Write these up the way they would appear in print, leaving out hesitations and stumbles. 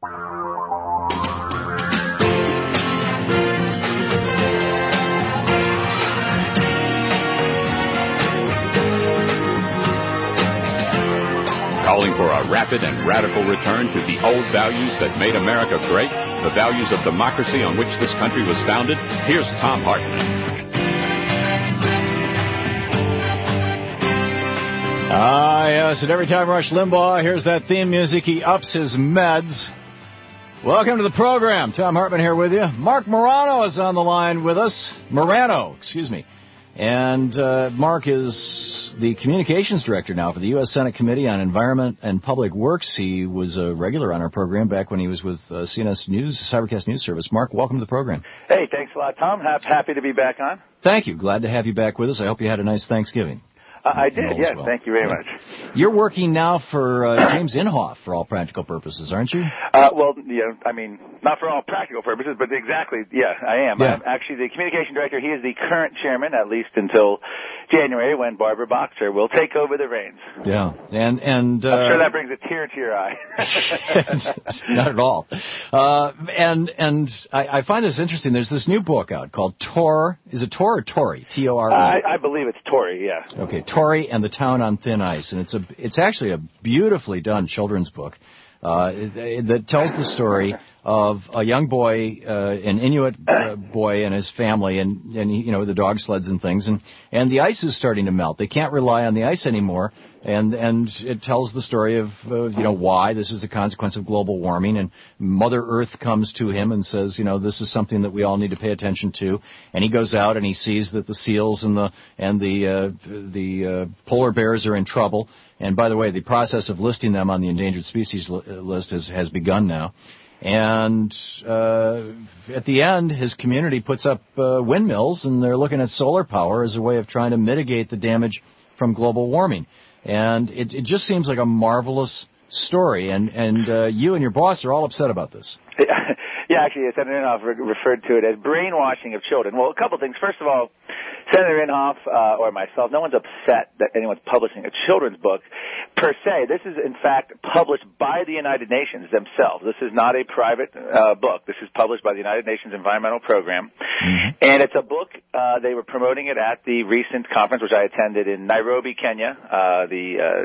Calling for a rapid and radical return to the old values that made America great, the values of democracy on which this country was founded, here's Thom Hartmann. Yes, and every time Rush Limbaugh hears that theme music, he ups his meds. Welcome to the program. Thom Hartmann here with you. Marc Morano is on the line with us. Excuse me. And Mark is the communications director now for the U.S. Senate Committee on Environment and Public Works. He was a regular on our program back when he was with CNS News, Cybercast News Service. Mark, welcome to the program. Hey, thanks a lot, Tom. Happy to be back on. Thank you. Glad to have you back with us. I hope you had a nice Thanksgiving. I did, yes. Well. Thank you very much. You're working now for James Inhofe for all practical purposes, aren't you? Well, I mean, not for all practical purposes, but exactly, yeah, I am. Yeah. I'm actually the communication director. He is the current chairman, at least until January, when Barbara Boxer will take over the reins. Yeah, and I'm sure that brings a tear to your eye. Not at all. And I find this interesting. There's this new book out called Tor. Is it Tor or Tory? T-O-R-E. I believe it's Tory, yeah. Okay, Tory and the Town on Thin Ice, and it's actually a beautifully done children's book that tells the story of a young boy, an Inuit boy and his family, and he, the dog sleds and things, and the ice is starting to melt. They can't rely on the ice anymore, and it tells the story of why this is a consequence of global warming. And Mother Earth comes to him and says, this is something that we all need to pay attention to. And he goes out and he sees that the seals and the polar bears are in trouble. And by the way, the process of listing them on the endangered species list has begun now. And at the end, his community puts up windmills, and they're looking at solar power as a way of trying to mitigate the damage from global warming. And it just seems like a marvelous story. And you and your boss are all upset about this. Yeah, actually, Senator Inhofe referred to it as brainwashing of children. Well, a couple things. First of all, Senator Inhofe or myself, no one's upset that anyone's publishing a children's book per se. This is, in fact, published by the United Nations themselves. This is not a private book. This is published by the United Nations Environmental Program. Mm-hmm. And it's a book, they were promoting it at the recent conference, which I attended in Nairobi, Kenya, the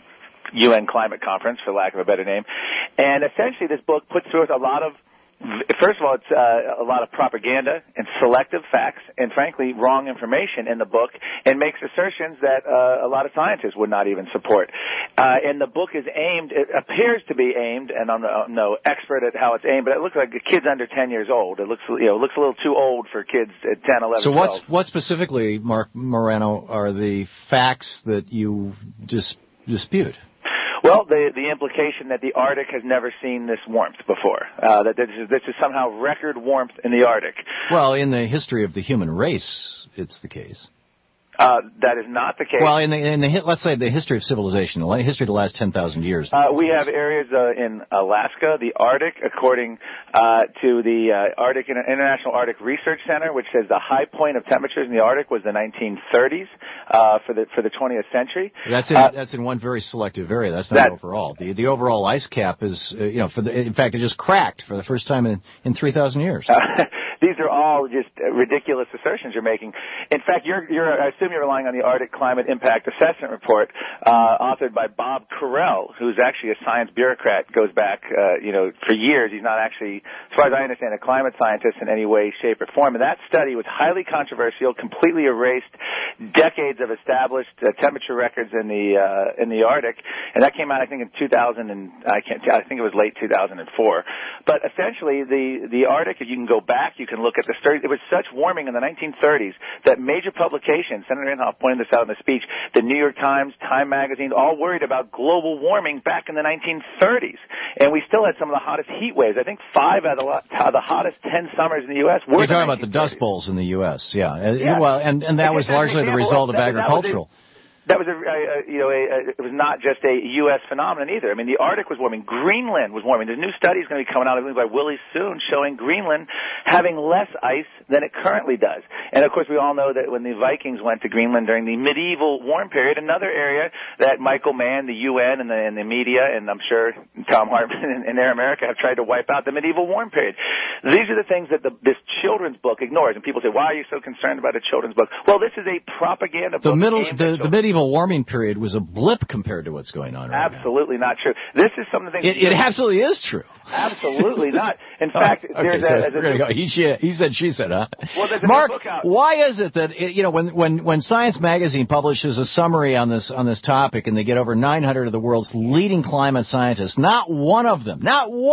UN Climate Conference, for lack of a better name. And essentially, this book puts forth a lot of, first of all, it's a lot of propaganda and selective facts and, frankly, wrong information in the book, and makes assertions that a lot of scientists would not even support. And the book is aimed, it appears to be aimed, and I'm no expert at how it's aimed, but it looks like kids under 10 years old. It looks, looks a little too old for kids at 10, 11, so 12. What specifically, Marc Morano, are the facts that you dispute? Well, the implication that the Arctic has never seen this warmth before, that this is somehow record warmth in the Arctic. Well, in the history of the human race, it's the case. That is not the case. Well, let's say the history of civilization, the history of the last 10,000 years. We have areas in Alaska, the Arctic, according to the International Arctic Research Center, which says the high point of temperatures in the Arctic was the 1930s for the 20th century. That's in one very selective area. That's not overall. The overall ice cap is, in fact, it just cracked for the first time in 3,000 years. These are all just ridiculous assertions you're making. In fact, I assume you're relying on the Arctic Climate Impact Assessment Report, authored by Bob Carell, who's actually a science bureaucrat, goes back, for years. He's not actually, as far as I understand, a climate scientist in any way, shape, or form. And that study was highly controversial, completely erased decades of established temperature records in the Arctic. And that came out, I think, in 2000, and I think it was late 2004. But essentially, the Arctic, if you can go back, you can look at the story. It was such warming in the 1930s that major publications, Senator Inhofe pointed this out in the speech, the New York Times, Time Magazine, all worried about global warming back in the 1930s. And we still had some of the hottest heat waves. I think 5 out of the hottest 10 summers in the U.S. were You're talking about the Dust Bowls in the U.S., yeah. Well, and that was largely the result of agricultural. that was it was not just a U.S. phenomenon either. I mean, the Arctic was warming. Greenland was warming. There's new studies going to be coming out, I believe, by Willie soon, showing Greenland having less ice than it currently does. And, of course, we all know that when the Vikings went to Greenland during the medieval warm period, another area that Michael Mann, the UN, and the media, and I'm sure Tom Hartman and Air America have tried to wipe out the medieval warm period. These are the things that this children's book ignores. And people say, why are you so concerned about a children's book? Well, this is a propaganda book. The medieval warming period was a blip compared to what's going on right now. Absolutely not true. This is some of the things... It absolutely is true. Absolutely not. In fact, we're going to go. He said, she said, huh? Well, Mark, why is it that when Science Magazine publishes a summary on this topic, and they get over 900 of the world's leading climate scientists, not one of them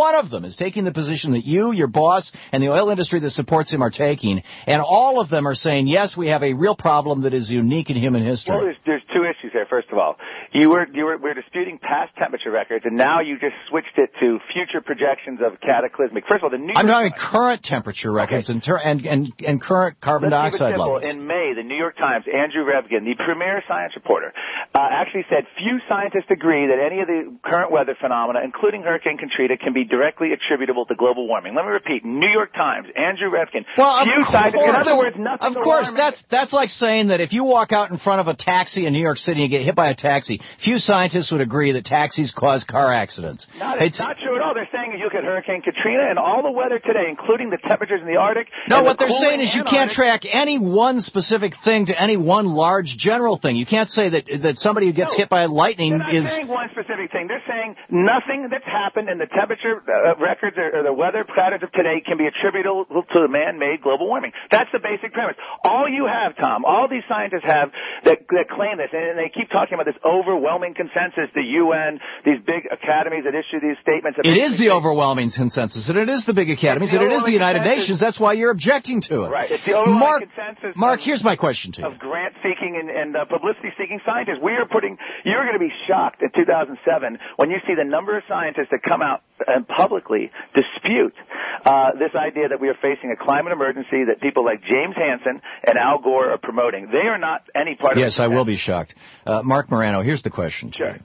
is taking the position that you, your boss, and the oil industry that supports him are taking, and all of them are saying, yes, we have a real problem that is unique in human history. Well, there's two issues here. First of all, we're disputing past temperature records, and now you just switched it to future projections of cataclysmic. First of all, I'm talking current temperature records and current carbon dioxide levels. In May, the New York Times, Andrew Revkin, the premier science reporter, actually said few scientists agree that any of the current weather phenomena, including Hurricane Katrina, can be directly attributable to global warming. Let me repeat: New York Times, Andrew Revkin. Well, few scientists. In other words, nothing. Of course, that's like saying that if you walk out in front of a taxi in New York City and get hit by a taxi, few scientists would agree that taxis cause car accidents. It's not true at all. They're saying you look at Hurricane Katrina and all the weather today, including the temperatures in the Arctic. No, what they're saying is you can't track any one specific thing to any one large general thing. You can't say that somebody who gets hit by lightning is... They're not saying one specific thing. They're saying nothing that's happened in the temperature records or the weather patterns of today can be attributable to the man-made global warming. That's the basic premise. All you have, Tom, all these scientists have that claim this, and they keep talking about this overwhelming consensus, the UN, these big academies that issue these statements. It is the overwhelming consensus, and it is the big academies, and it is the United Nations. That's why you're objecting to it. Right. It's the overwhelming consensus. Mark, here's my question to you. Of grant-seeking and publicity-seeking scientists. You're going to be shocked in 2007 when you see the number of scientists that come out and publicly dispute this idea that we are facing a climate emergency that people like James Hansen and Al Gore are promoting. They are not any part of it. Yes, I will be shocked. Mark Morano, here's the question. Sure.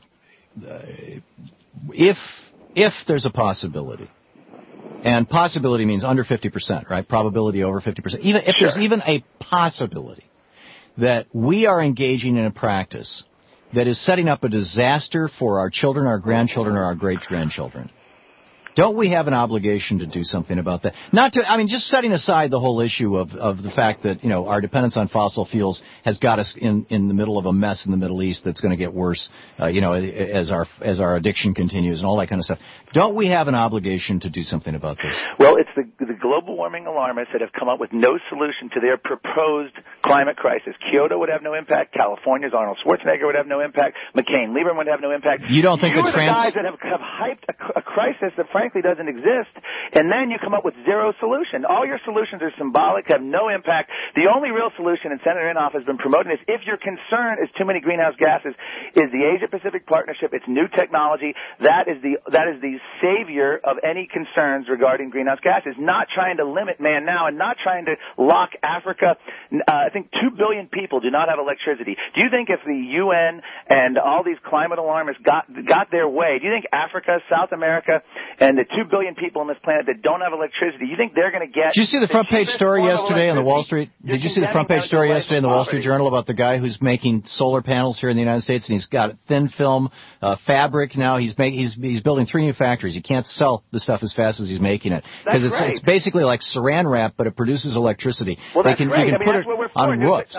If there's a possibility, and possibility means under 50%, right? Probability over 50%. Even if there's even a possibility that we are engaging in a practice that is setting up a disaster for our children, our grandchildren, or our great-grandchildren, don't we have an obligation to do something about that? Just setting aside the whole issue of the fact that, our dependence on fossil fuels has got us in the middle of a mess in the Middle East that's going to get worse, as our addiction continues and all that kind of stuff. Don't we have an obligation to do something about this? Well, it's the global warming alarmists that have come up with no solution to their proposed climate crisis. Kyoto would have no impact. California's Arnold Schwarzenegger would have no impact. McCain-Lieberman would have no impact. You don't think the guys that have hyped a crisis that frankly doesn't exist, and then you come up with zero solution. All your solutions are symbolic, have no impact. The only real solution, and Senator Inhofe has been promoting this, if your concern is too many greenhouse gases, is the Asia-Pacific Partnership. It's new technology. That is the savior of any concerns regarding greenhouse gases, not trying to limit man now and not trying to lock Africa. I think 2 billion people do not have electricity. Do you think if the UN and all these climate alarmists got their way, do you think Africa, South America, and the 2 billion people on this planet that don't have electricity, you think they're going to get... Did you see the front page story yesterday on the Wall Street? Did you see the front page story yesterday in the Wall Street Journal about the guy who's making solar panels here in the United States, and he's got thin film fabric now. He's building 3 new factories. He can't sell the stuff as fast as he's making it because it's basically like Saran wrap, but it produces electricity. Well, that's great. You can put it on roofs.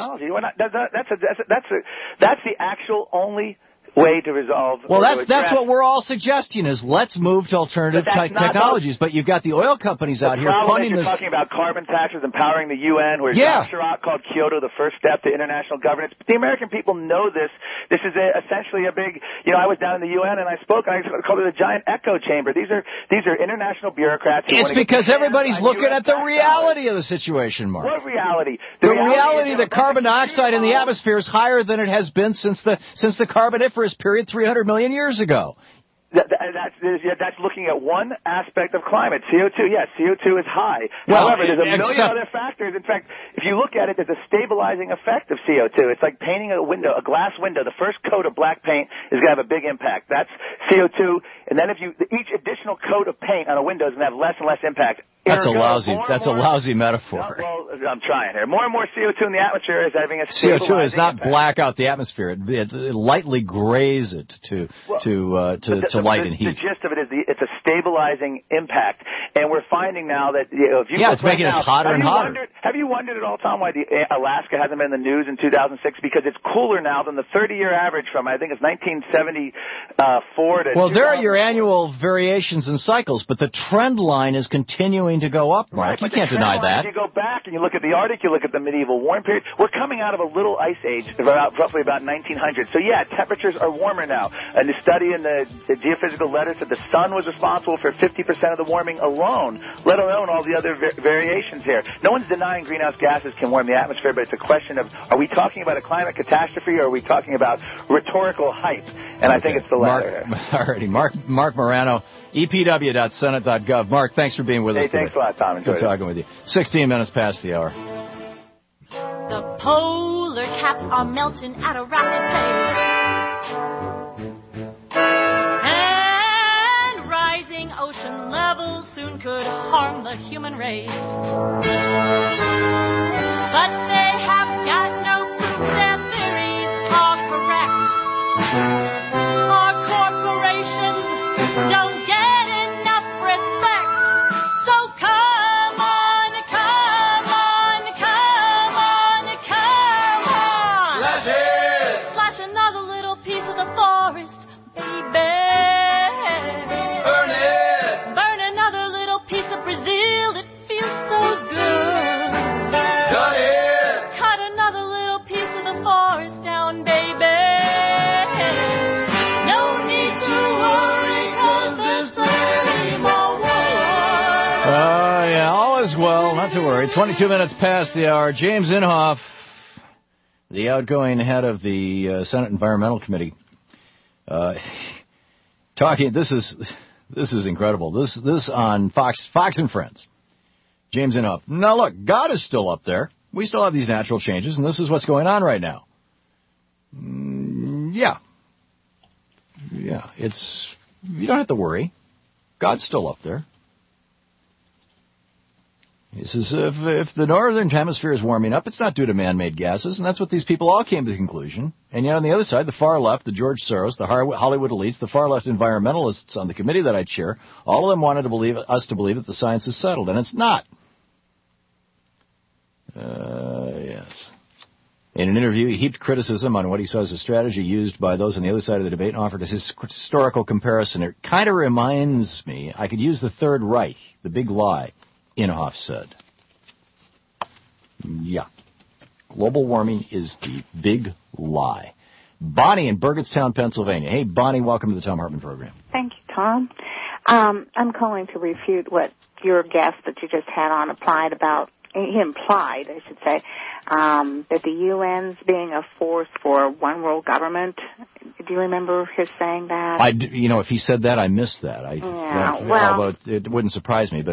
That's the actual only way to resolve. Well, that's what we're all suggesting is let's move to alternative technologies. But you've got the oil companies out here funding this. You're talking about carbon taxes, empowering the UN, where Jacques Chirac called Kyoto the first step to international governance. But the American people know this. This is essentially a big. I was down in the UN and I spoke. And I called it a giant echo chamber. These are international bureaucrats. It's because everybody's looking at the reality of the situation, Mark. What reality? The reality that carbon dioxide in the atmosphere is higher than it has been since the Carboniferous period 300 million years ago. That's looking at one aspect of climate. CO2, yes, CO2 is high. Well, however, there's a million other factors. In fact, if you look at it, there's a stabilizing effect of CO2. It's like painting a glass window. The first coat of black paint is going to have a big impact. That's CO2. And then each additional coat of paint on a window is going to have less and less impact. That's a lousy metaphor. Well, I'm trying here. More and more CO2 in the atmosphere is having a stabilizing CO2 is not impact. black out the atmosphere. It lightly grays it to light and heat. The gist of it is it's a stabilizing impact, and we're finding now that if you it's making us hotter and hotter. Have you wondered at all, Tom, why Alaska hasn't been in the news in 2006? Because it's cooler now than the 30-year average from I think it's 1974 to. Well, there are your annual variations and cycles, but the trend line is continuing to go up, Mark. Right, you can't deny that. If you go back and you look at the Arctic, you look at the medieval warm period, we're coming out of a little ice age roughly about 1900. So, yeah, temperatures are warmer now. And the study in the geophysical letter said the sun was responsible for 50% of the warming alone, let alone all the other variations here. No one's denying greenhouse gases can warm the atmosphere, but it's a question of, are we talking about a climate catastrophe or are we talking about rhetorical hype? And I think it's the latter. Alrighty, Mark Morano, EPW.Senate.gov. Mark, thanks for being with us today. Thanks a lot, Tom. Enjoyed Good talking with you. 16 minutes past the hour. The polar caps are melting at a rapid pace. And rising ocean levels soon could harm the human race. But they have got no proof their theories are correct. Our corporations don't get enough respect. So come on. Slash it! Slash another little piece of the forest, baby. Burn it! Burn another little piece of Brazil, it feels so good. Cut it! Cut another little piece of the forest down, baby. No need to worry, 'cause there's plenty more wood. Yeah, all is well. Not to worry. 22 minutes past the hour. James Inhofe, the outgoing head of the Senate Environmental Committee, talking. This is incredible. This on Fox and Friends. James Inhofe. Now look, God is still up there. We still have these natural changes, and this is what's going on right now. Yeah. You don't have to worry. God's still up there. He says if the northern hemisphere is warming up, it's not due to man-made gases, and that's what these people all came to the conclusion. And yet on the other side, the far left, the George Soros, the Hollywood elites, the far left environmentalists on the committee that I chair, all of them wanted us to believe that the science is settled, and it's not. Yes. In an interview, he heaped criticism on what he saw as a strategy used by those on the other side of the debate and offered a historical comparison. It kind of reminds me, I could use the Third Reich, the big lie. Inhofe said. Yeah. Global warming is the big lie. Bonnie in Burgettstown, Pennsylvania. Hey, Bonnie, welcome to the Tom Hartman program. Thank you, Tom. I'm calling to refute what your guest that you just had on implied, I should say, that the UN's being a force for one world government. Do you remember his saying that? If he said that, I missed that. Although it wouldn't surprise me, but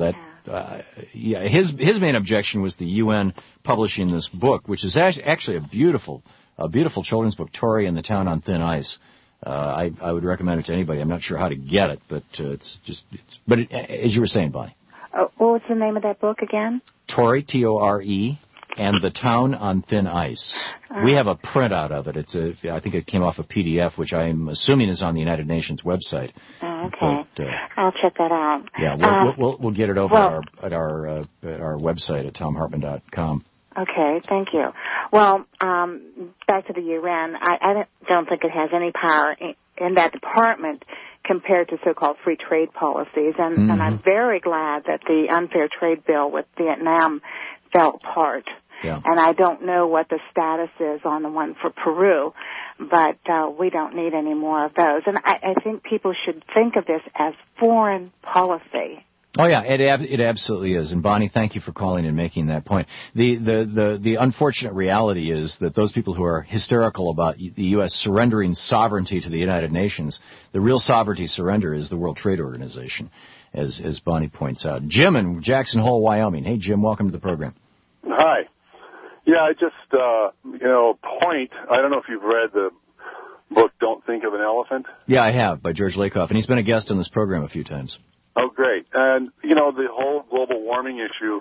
his main objection was the UN publishing this book, which is actually a beautiful children's book, Tori and the Town on Thin Ice. I would recommend it to anybody. I'm not sure how to get it, but as you were saying, Bonnie. What's the name of that book again? Tori, Tore, and the Town on Thin Ice. We have a printout of it. I think it came off a PDF, which I'm assuming is on the United Nations website. Okay, but, I'll check that out. Yeah, we'll get it over at our website at tomhartman.com. Okay, thank you. Well, back to the UN. I don't think it has any power in that department compared to so-called free trade policies, and I'm very glad that the unfair trade bill with Vietnam fell apart. Yeah. And I don't know what the status is on the one for Peru, but we don't need any more of those. And I think people should think of this as foreign policy. Oh yeah, it absolutely is. And Bonnie, thank you for calling and making that point. The unfortunate reality is that those people who are hysterical about the U.S. surrendering sovereignty to the United Nations, the real sovereignty surrender is the World Trade Organization, as Bonnie points out. Jim in Jackson Hole, Wyoming. Hey Jim, welcome to the program. Hi. Yeah, I just point. I don't know if you've read the book "Don't Think of an Elephant." Yeah, I have, by George Lakoff, and he's been a guest on this program a few times. Oh, great. And, the whole global warming issue,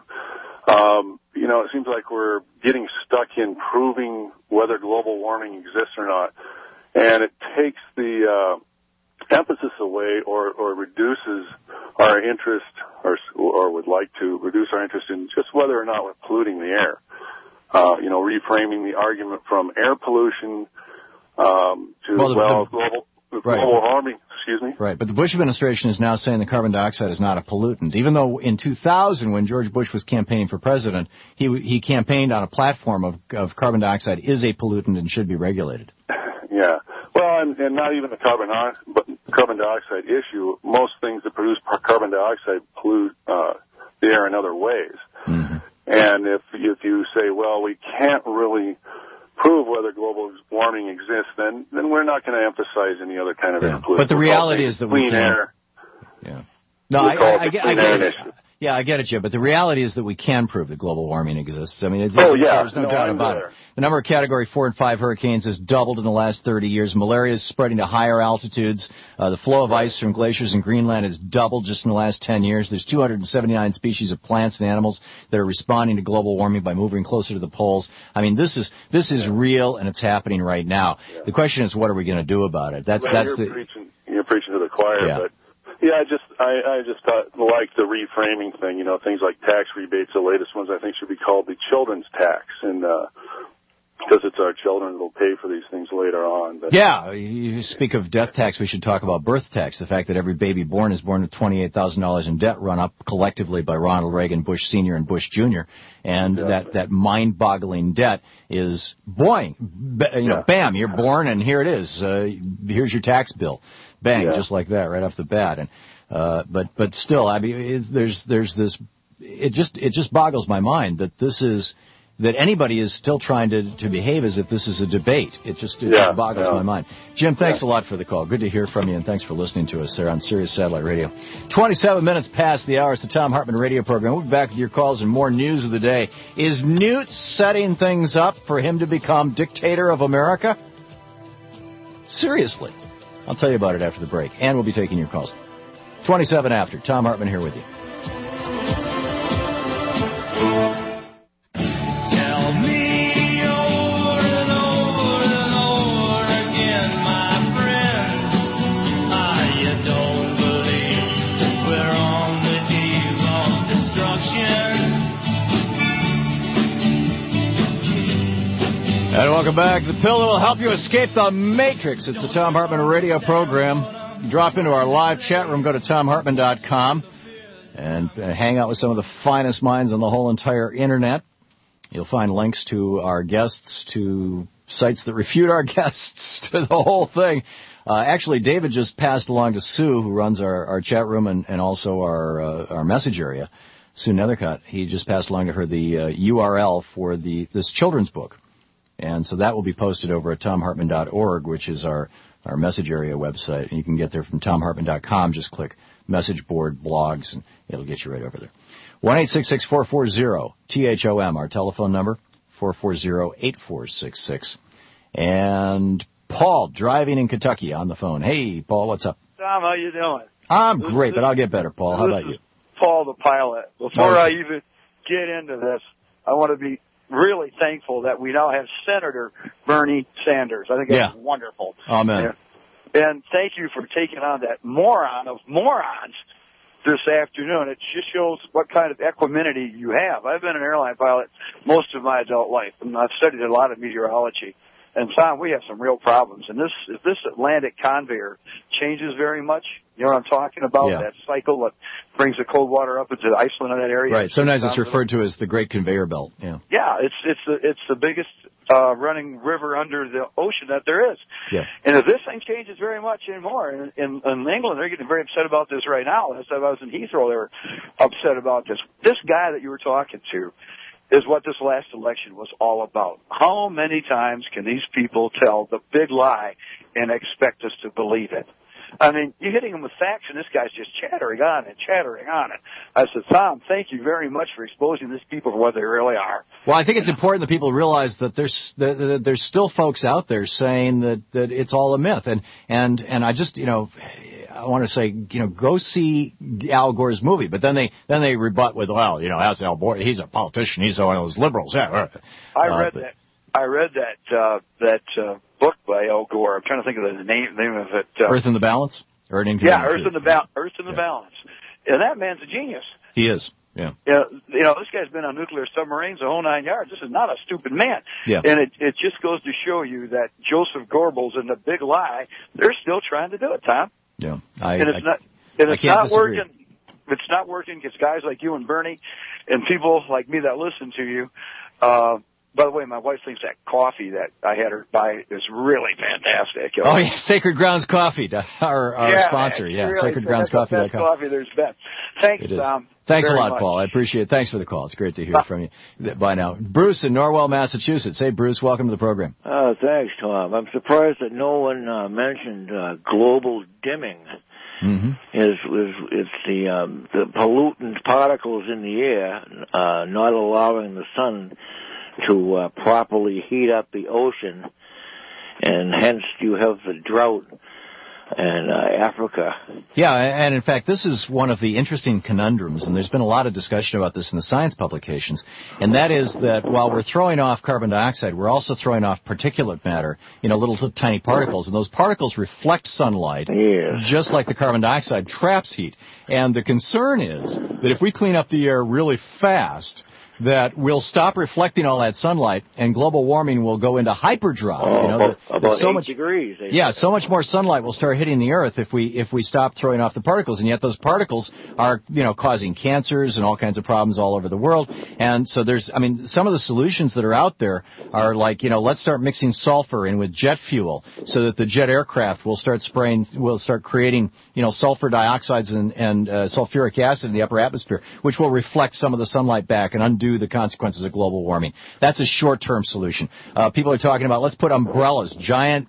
it seems like we're getting stuck in proving whether global warming exists or not. And it takes the emphasis away or reduces our interest or would like to reduce our interest in just whether or not we're polluting the air. Reframing the argument from air pollution to global warming. Excuse me? Right, but the Bush administration is now saying that carbon dioxide is not a pollutant, even though in 2000, when George Bush was campaigning for president, he campaigned on a platform of carbon dioxide is a pollutant and should be regulated. Yeah. Well, and not even the carbon dioxide issue. Most things that produce carbon dioxide pollute the air in other ways. Mm-hmm. And if you say, well, we can't really prove whether global warming exists, then we're not going to emphasize any other kind of air pollution. But the reality is that we clean air. Yeah. No, I get it. Yeah, I get it, Jim. But the reality is that we can prove that global warming exists. I mean, there's no doubt about it. The number of Category 4 and 5 hurricanes has doubled in the last 30 years. Malaria is spreading to higher altitudes. The flow of ice from glaciers in Greenland has doubled just in the last 10 years. There's 279 species of plants and animals that are responding to global warming by moving closer to the poles. I mean, this is real, and it's happening right now. Yeah. The question is, what are we going to do about it? You're preaching to the choir, yeah. But yeah, I just thought, like the reframing thing, things like tax rebates, the latest ones I think should be called the children's tax, and because it's our children that'll pay for these things later on. But yeah, you speak of death tax, we should talk about birth tax, the fact that every baby born is born with $28,000 in debt run up collectively by Ronald Reagan, Bush Sr., and Bush Jr., and that mind-boggling debt is, bam, you're born, and here it is. Here's your tax bill. Bang, just like that, right off the bat. And but still, I mean, there's this. It just boggles my mind that anybody is still trying to behave as if this is a debate. It just boggles my mind. Jim, thanks a lot for the call. Good to hear from you, and thanks for listening to us there on Sirius Satellite Radio. 27 minutes past the hour. It's the Thom Hartmann Radio Program. We'll be back with your calls and more news of the day. Is Newt setting things up for him to become dictator of America? Seriously. I'll tell you about it after the break, and we'll be taking your calls. 27 after. Thom Hartmann here with you. Tell me over and over and over again, my friend, you don't believe we're on the eve of destruction. And welcome back. The pill that will help you escape the matrix. It's the Thom Hartmann Radio Program. Drop into our live chat room. Go to ThomHartmann.com and hang out with some of the finest minds on the whole entire Internet. You'll find links to our guests, to sites that refute our guests, to the whole thing. Actually, David just passed along to Sue, who runs our chat room and also our message area, Sue Nethercutt. He just passed along to her the URL for this children's book. And so that will be posted over at ThomHartmann.org, which is our message area website. And you can get there from ThomHartmann.com. Just click message board blogs, and it'll get you right over there. 1-866-440-THOM, our telephone number, 440-8466. And Paul, driving in Kentucky, on the phone. Hey, Paul, what's up? Tom, how you doing? I'm great, but I'll get better, Paul. How about you? Paul, the pilot. Before I even get into this, I want to be really thankful that we now have Senator Bernie Sanders. I think that's wonderful. Amen. And thank you for taking on that moron of morons this afternoon. It just shows what kind of equanimity you have. I've been an airline pilot most of my adult life, and I've studied a lot of meteorology. And Tom, we have some real problems. And if this Atlantic conveyor changes very much, you know what I'm talking about? Yeah. That cycle that brings the cold water up into Iceland and that area. Right. Sometimes it's referred to as the Great Conveyor Belt. Yeah. Yeah, it's the biggest running river under the ocean that there is. Yeah. And if this thing changes very much anymore, in England they're getting very upset about this right now. Last time I was in Heathrow, they were upset about this. This guy that you were talking to is what this last election was all about. How many times can these people tell the big lie and expect us to believe it? I mean, you're hitting him with facts, and this guy's just chattering on and chattering on it. I said, Tom, thank you very much for exposing these people for what they really are. Well, I think it's important that people realize that there's still folks out there saying that it's all a myth, and I just, you know, I want to say, you know, go see Al Gore's movie, but then they rebut with, well, you know, how's Al Gore? He's a politician. He's one of those liberals. Yeah. I read that book by Al Gore. I'm trying to think of the name of it. Earth in the Balance? Or an Yeah, Earth in the Balance. And that man's a genius. He is. Yeah. You know, this guy's been on nuclear submarines the whole 9 yards. This is not a stupid man. Yeah. And it just goes to show you that Joseph Goebbels and the big lie, they're still trying to do it, Tom. Yeah. It's not working. It's not working because guys like you and Bernie and people like me that listen to you, by the way, my wife thinks that coffee that I had her buy is really fantastic. Oh, yeah, Sacred Grounds Coffee, our sponsor. Yeah, really SacredGroundsCoffee.com. Best coffee there's been. Thanks, Tom. Thanks a lot, much. Paul. I appreciate it. Thanks for the call. It's great to hear from you. Bye now. Bruce in Norwell, Massachusetts. Hey, Bruce, welcome to the program. Thanks, Tom. I'm surprised that no one mentioned global dimming. Mm-hmm. It's the pollutant particles in the air not allowing the sun to properly heat up the ocean, and hence you have the drought in Africa. Yeah, and in fact, this is one of the interesting conundrums, and there's been a lot of discussion about this in the science publications, and that is that while we're throwing off carbon dioxide, we're also throwing off particulate matter, you know, little tiny particles, and those particles reflect sunlight, just like the carbon dioxide traps heat. And the concern is that if we clean up the air really fast, that we'll stop reflecting all that sunlight, and global warming will go into hyperdrive. About so 8 much degrees. So much more sunlight will start hitting the Earth if we stop throwing off the particles, and yet those particles are, you know, causing cancers and all kinds of problems all over the world. And so some of the solutions that are out there are like, you know, let's start mixing sulfur in with jet fuel so that the jet aircraft will start creating, you know, sulfur dioxides and sulfuric acid in the upper atmosphere, which will reflect some of the sunlight back and undo the consequences of global warming. That's a short-term solution. People are talking about let's put umbrellas, giant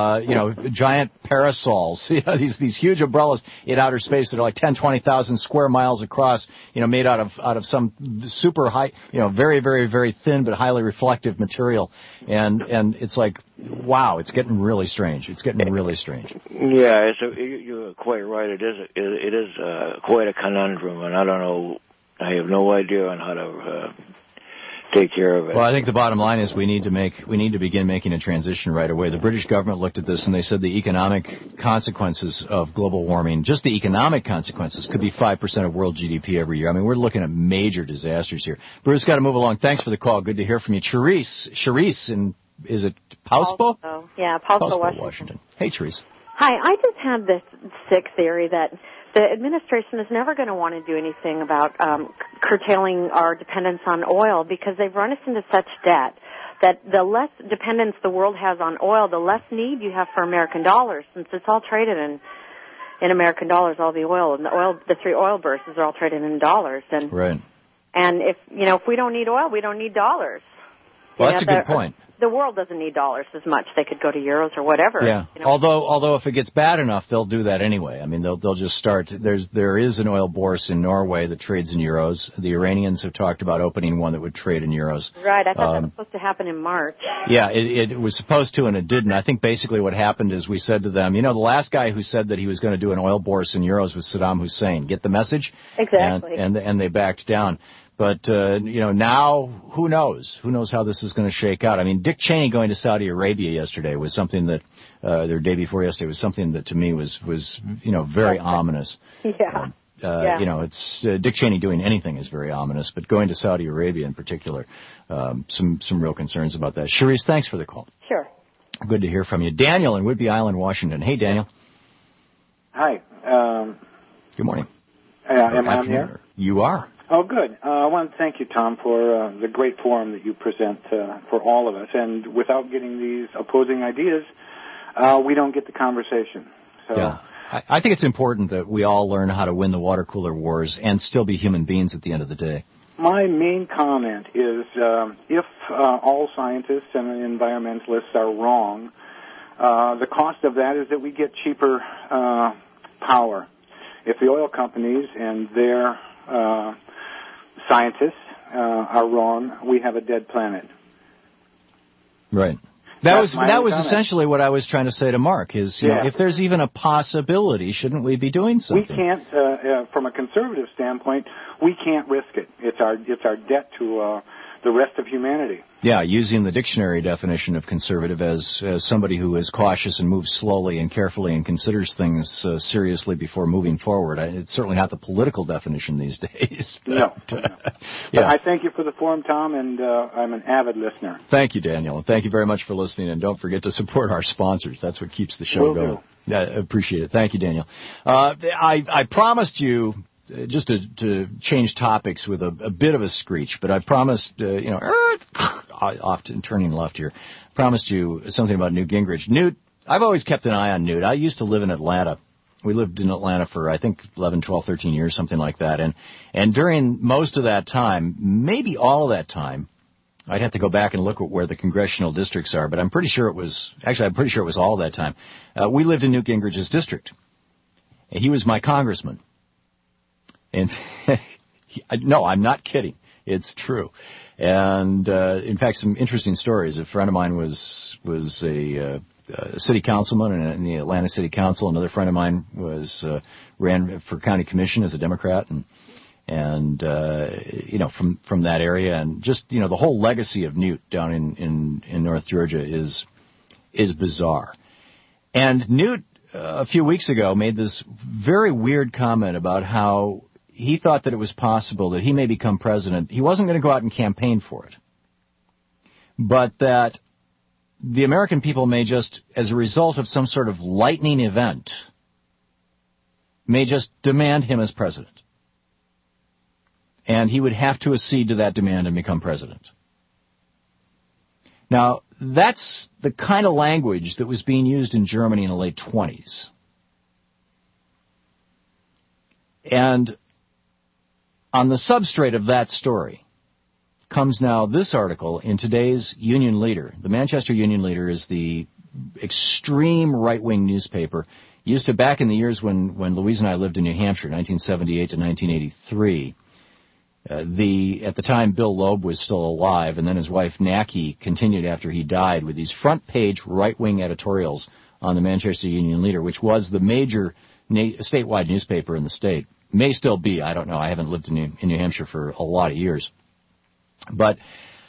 parasols, you know, these huge umbrellas in outer space that are like 20,000 square miles across, you know, made out of some super high, you know, very, very, very thin but highly reflective material. And it's like, wow, it's getting really strange. It's getting really strange. Yeah, you're quite right. It is quite a conundrum, and I don't know. I have no idea on how to take care of it. Well, I think the bottom line is we need to begin making a transition right away. The British government looked at this and they said the economic consequences of global warming, just the economic consequences, could be 5% of world GDP every year. I mean, we're looking at major disasters here. Bruce, got to move along. Thanks for the call. Good to hear from you. Charisse is it Pauspo? Yeah, Pauspo, Washington. Hey, Charisse. Hi, I just have this sick theory that the administration is never going to want to do anything about curtailing our dependence on oil because they've run us into such debt that the less dependence the world has on oil, the less need you have for American dollars, since it's all traded in American dollars, all the oil, and the three oil bursts are all traded in dollars. And right. And if we don't need oil, we don't need dollars. Well, that's a good point. The world doesn't need dollars as much. They could go to euros or whatever. Yeah. You know? Although if it gets bad enough, they'll do that anyway. I mean, they'll just start. There is an oil bourse in Norway that trades in euros. The Iranians have talked about opening one that would trade in euros. Right. I thought that was supposed to happen in March. Yeah, it was supposed to, and it didn't. I think basically what happened is we said to them, you know, the last guy who said that he was going to do an oil bourse in euros was Saddam Hussein. Get the message? Exactly. And they backed down. But, now, who knows? Who knows how this is going to shake out? I mean, Dick Cheney going to Saudi Arabia yesterday was something that, their day before yesterday was something that to me was very ominous. Yeah. It's Dick Cheney doing anything is very ominous, but going to Saudi Arabia in particular, some real concerns about that. Charisse, thanks for the call. Sure. Good to hear from you. Daniel in Whidbey Island, Washington. Hey, Daniel. Hi. Good morning. Am I on the air? You are. Oh, good. I want to thank you, Tom, for the great forum that you present for all of us. And without getting these opposing ideas, we don't get the conversation. So, yeah. I think it's important that we all learn how to win the water cooler wars and still be human beings at the end of the day. My main comment is if all scientists and environmentalists are wrong, the cost of that is that we get cheaper power. If the oil companies and their scientists are wrong, we have a dead planet. Right. That was essentially what I was trying to say to Mark, is, you know, if there's even a possibility, shouldn't we be doing something? We can't, from a conservative standpoint, we can't risk it. It's our debt to the rest of humanity. Yeah, using the dictionary definition of conservative as somebody who is cautious and moves slowly and carefully and considers things seriously before moving forward. It's certainly not the political definition these days. No. But I thank you for the forum, Tom, and I'm an avid listener. Thank you, Daniel, and thank you very much for listening. And don't forget to support our sponsors. That's what keeps the show going. Yeah, I appreciate it. Thank you, Daniel. I promised you, just to change topics with a bit of a screech, but I promised, often turning left here, promised you something about Newt Gingrich. Newt, I've always kept an eye on Newt. I used to live in Atlanta. We lived in Atlanta for, I think, 11, 12, 13 years, something like that. And during most of that time, maybe all of that time, I'd have to go back and look at where the congressional districts are, but I'm pretty sure it was all that time. We lived in Newt Gingrich's district. And he was my congressman. And no, I'm not kidding. It's true. And in fact, some interesting stories. A friend of mine was a city councilman in the Atlanta City Council. Another friend of mine ran for county commission as a Democrat, and from that area, and just the whole legacy of Newt down in North Georgia is bizarre. And Newt a few weeks ago made this very weird comment about how he thought that it was possible that he may become president. He wasn't going to go out and campaign for it, but that the American people may just, as a result of some sort of lightning event, may just demand him as president. And he would have to accede to that demand and become president. Now, that's the kind of language that was being used in Germany in the late 1920s. And on the substrate of that story comes now this article in today's Union Leader. The Manchester Union Leader is the extreme right-wing newspaper. Used to, back in the years when Louise and I lived in New Hampshire, 1978 to 1983. At the time, Bill Loeb was still alive, and then his wife, Nackie, continued after he died with these front-page right-wing editorials on the Manchester Union Leader, which was the major statewide newspaper in the state. May still be. I don't know. I haven't lived in New Hampshire for a lot of years. But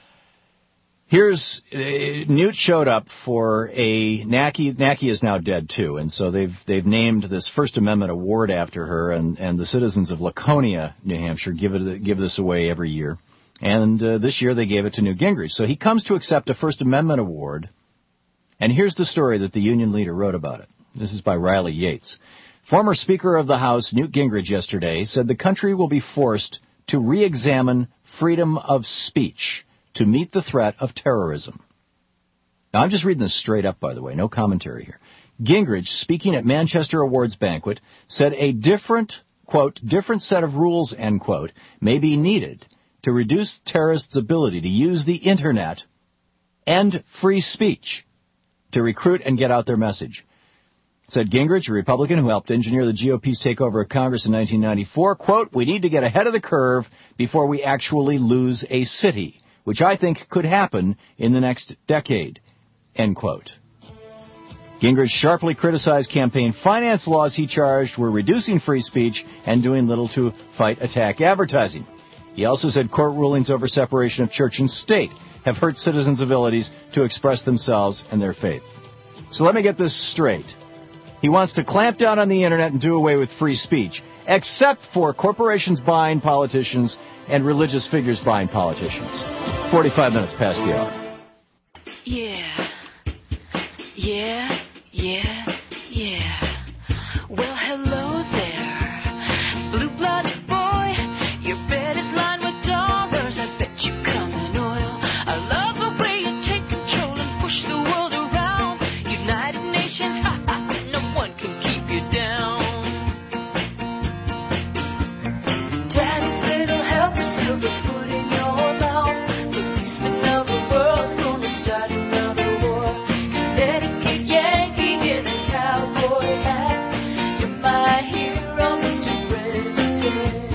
Newt showed up for a Nackie is now dead too, and so they've named this First Amendment award after her, and the citizens of Laconia, New Hampshire, give this away every year, and this year they gave it to Newt Gingrich. So he comes to accept a First Amendment award, and here's the story that the Union Leader wrote about it. This is by Riley Yates. Former Speaker of the House Newt Gingrich yesterday said the country will be forced to re-examine freedom of speech to meet the threat of terrorism. Now, I'm just reading this straight up, by the way, no commentary here. Gingrich, speaking at Manchester Awards banquet, said a different set of rules, end quote, may be needed to reduce terrorists' ability to use the Internet and free speech to recruit and get out their message. Said Gingrich, a Republican who helped engineer the GOP's takeover of Congress in 1994, quote, we need to get ahead of the curve before we actually lose a city, which I think could happen in the next decade, end quote. Gingrich sharply criticized campaign finance laws he charged were reducing free speech and doing little to fight attack advertising. He also said court rulings over separation of church and state have hurt citizens' abilities to express themselves and their faith. So let me get this straight. He wants to clamp down on the Internet and do away with free speech, except for corporations buying politicians and religious figures buying politicians. 45 minutes past the hour. Yeah. Yeah, yeah, yeah. Well, hello there, blue-blooded boy. Your bed is lined with dollars. I bet you come in oil. I love the way you take control and push the world around. United Nations, ha ha, no one can keep you down. Daddy's little helper, silver foot in your mouth. Policeman of the world's gonna start another war. Connecticut Yankee in a cowboy hat. You're my hero, Mr. President.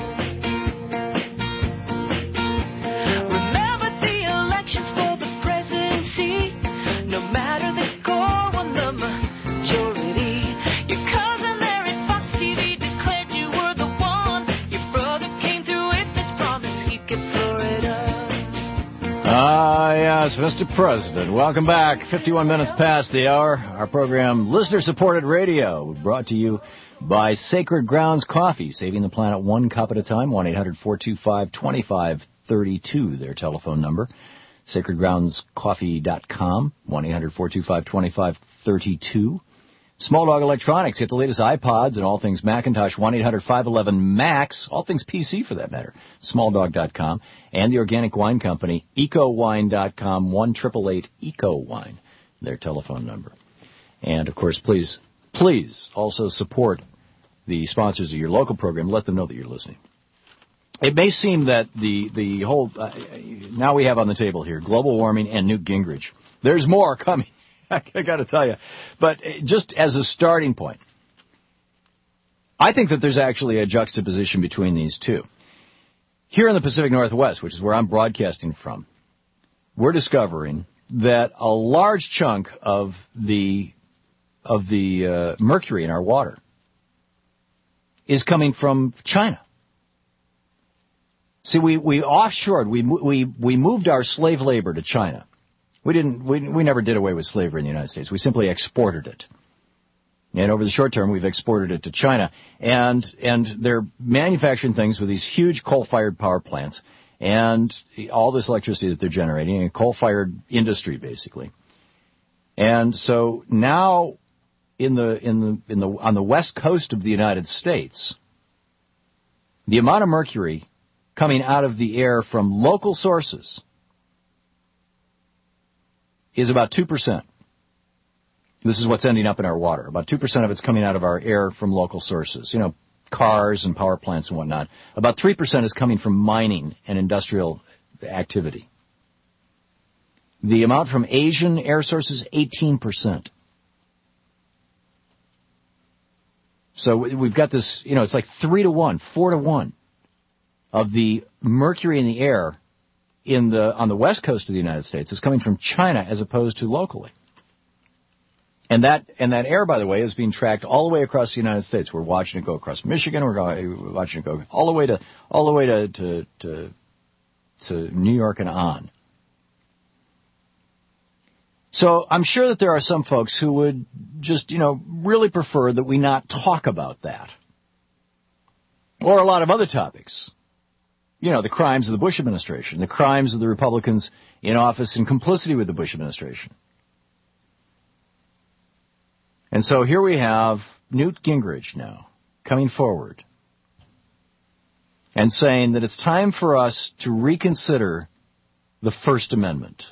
Remember the elections for the presidency. No matter the score, won the majority. Your cousin there at Fox TV declared you were the one. Your brother came through with his promise he'd get Florida. Ah, yes, Mr. President. Welcome back. 51 minutes past the hour. Our program, Listener-Supported Radio, brought to you by Sacred Grounds Coffee, saving the planet one cup at a time. 1-800-425-2532, their telephone number. SacredGroundsCoffee.com, 1-800-425-2532. Small Dog Electronics, get the latest iPods and all things Macintosh, 1-800-511-MAX, all things PC for that matter, SmallDog.com, and the Organic Wine Company, EcoWine.com, 1-888-ECO-WINE, their telephone number. And, of course, please also support the sponsors of your local program. Let them know that you're listening. It may seem that the whole, now we have on the table here, global warming and Newt Gingrich. There's more coming. I got to tell you. But just as a starting point, I think that there's actually a juxtaposition between these two. Here in the Pacific Northwest, which is where I'm broadcasting from, we're discovering that a large chunk of the mercury in our water is coming from China. See, we offshored, we moved our slave labor to China. We never did away with slavery in the United States. We simply exported it. And over the short term, we've exported it to China. And they're manufacturing things with these huge coal-fired power plants and all this electricity that they're generating, a coal-fired industry, basically. And so now on the west coast of the United States, the amount of mercury coming out of the air from local sources is about 2%. This is what's ending up in our water. About 2% of it's coming out of our air from local sources, cars and power plants and whatnot. About 3% is coming from mining and industrial activity. The amount from Asian air sources, 18%. So we've got this, it's like 3-to-1, 4-to-1 of the mercury in the air on the west coast of the United States is coming from China as opposed to locally. And that air, by the way, is being tracked all the way across the United States. We're watching it go across Michigan. We're watching it go all the way to New York and on. So I'm sure that there are some folks who would just, really prefer that we not talk about that. Or a lot of other topics. The crimes of the Bush administration, the crimes of the Republicans in office in complicity with the Bush administration. And so here we have Newt Gingrich now coming forward and saying that it's time for us to reconsider the First Amendment.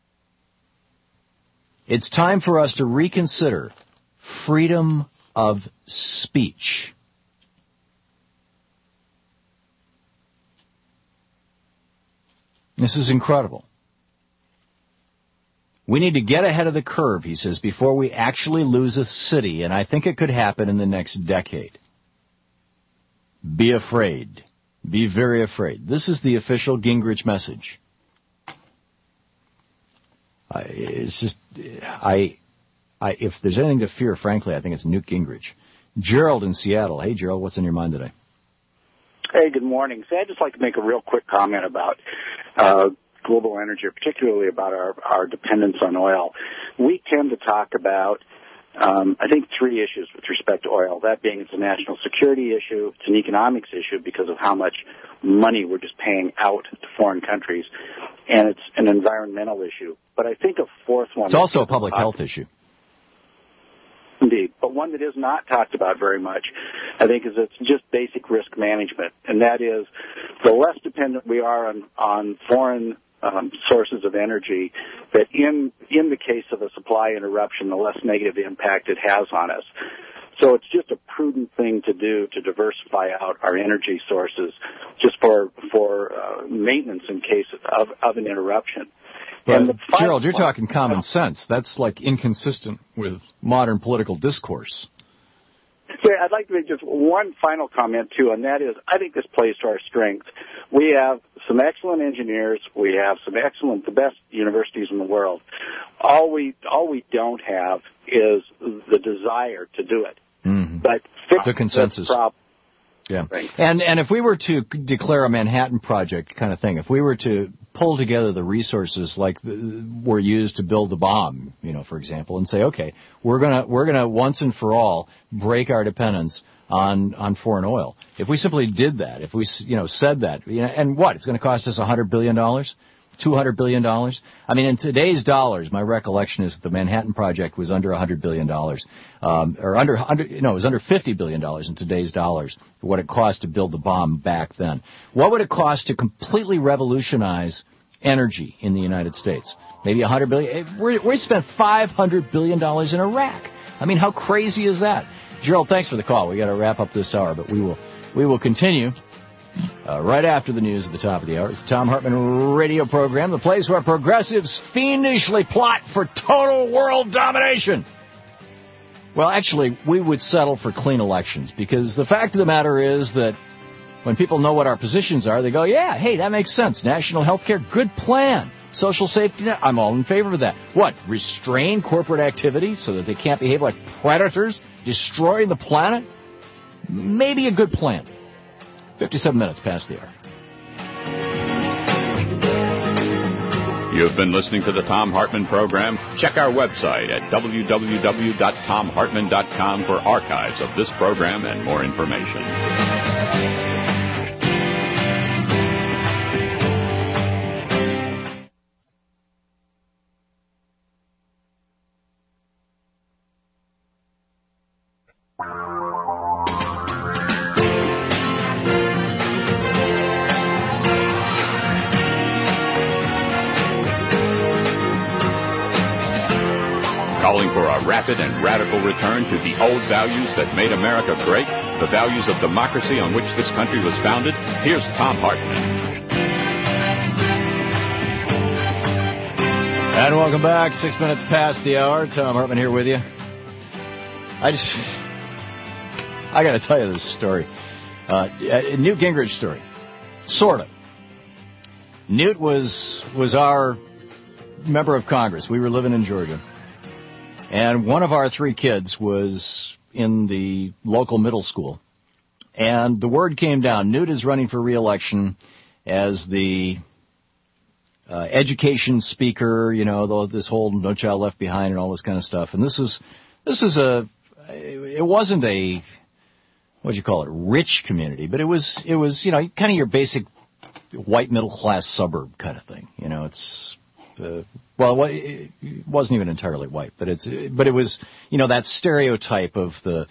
It's time for us to reconsider freedom of speech. This is incredible. We need to get ahead of the curve, he says, before we actually lose a city, and I think it could happen in the next decade. Be afraid. Be very afraid. This is the official Gingrich message. If there's anything to fear, frankly, I think it's Newt Gingrich. Gerald in Seattle. Hey, Gerald, what's on your mind today? Hey, good morning. So I'd just like to make a real quick comment about global energy, particularly about our dependence on oil. We tend to talk about, I think, three issues with respect to oil, that being it's a national security issue, it's an economics issue because of how much money we're just paying out to foreign countries, and it's an environmental issue. But I think a fourth one... It's also a public health issue. Indeed. But one that is not talked about very much, I think, is it's just basic risk management. And that is, the less dependent we are on foreign sources of energy, that in the case of a supply interruption, the less negative impact it has on us. So it's just a prudent thing to do to diversify out our energy sources just for maintenance in case of an interruption. But, Gerald, you're talking common sense. That's like inconsistent with modern political discourse. Yeah, I'd like to make just one final comment, too, and that is I think this plays to our strength. We have some excellent engineers. We have the best universities in the world. All we don't have is the desire to do it. Mm-hmm. But the consensus. Yeah. Right. And if we were to declare a Manhattan Project kind of thing, if we were to pull together the resources like were used to build the bomb, for example, and say, okay, we're gonna once and for all break our dependence on foreign oil. If we simply did that, if we said that, and what, it's going to cost us $100 billion, $200 billion. I mean, in today's dollars, my recollection is that the Manhattan Project was under $100 billion, it was under $50 billion in today's dollars, what it cost to build the bomb back then. What would it cost to completely revolutionize energy in the United States? Maybe $100 billion. We spent $500 billion in Iraq. I mean, how crazy is that? Gerald, thanks for the call. We got to wrap up this hour, but we will continue. Right after the news at the top of the hour. It's the Thom Hartmann radio program, the place where progressives fiendishly plot for total world domination. Well, actually, we would settle for clean elections, because the fact of the matter is that when people know what our positions are, they go, yeah, hey, that makes sense. National health care, good plan. Social safety net, I'm all in favor of that. What, restrain corporate activity so that they can't behave like predators, destroying the planet? Maybe a good plan. 57 minutes past the hour. You've been listening to the Thom Hartmann program. Check our website at www.thomhartmann.com for archives of this program and more information. For a rapid and radical return to the old values that made America great, the values of democracy on which this country was founded, here's Thom Hartmann. And welcome back. 6 minutes past the hour. Thom Hartmann here with you. I got to tell you this story. A Newt Gingrich story. Sort of. Newt was our member of Congress. We were living in Georgia. And one of our three kids was in the local middle school. And the word came down. Newt is running for re-election as the education speaker, this whole No Child Left Behind and all this kind of stuff. And it wasn't a, rich community, but it was, kind of your basic white middle class suburb kind of thing. It's, it wasn't even entirely white, but it was, that stereotype of the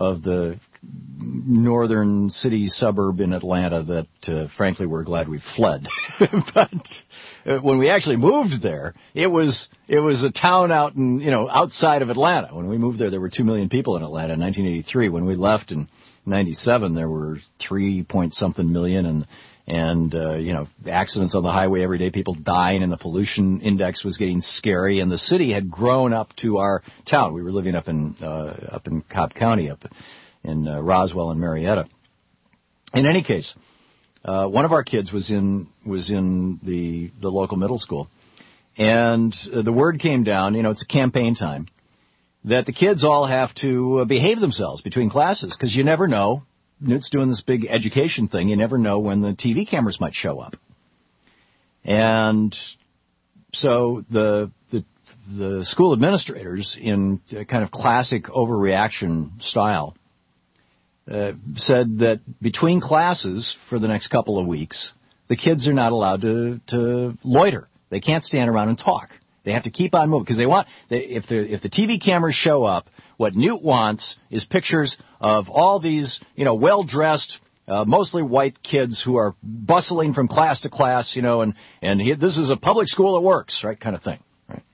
northern city suburb in Atlanta that, frankly, we're glad we fled. But when we actually moved there, it was a town out in, outside of Atlanta. When we moved there were 2 million people in Atlanta in 1983. When we left in 97, there were 3-point-something million, and accidents on the highway every day, people dying, and the pollution index was getting scary, and the city had grown up to our town. We were living up in Cobb County, up in Roswell and Marietta. In any case, one of our kids was in the local middle school, and the word came down, it's a campaign time, that the kids all have to behave themselves between classes, because you never know. Newt's doing this big education thing. You never know when the TV cameras might show up. And so the school administrators, in kind of classic overreaction style, said that between classes for the next couple of weeks, the kids are not allowed to loiter. They can't stand around and talk. They have to keep on moving because if the TV cameras show up, what Newt wants is pictures of all these, well-dressed, mostly white kids who are bustling from class to class, and this is a public school that works, right, kind of thing, right?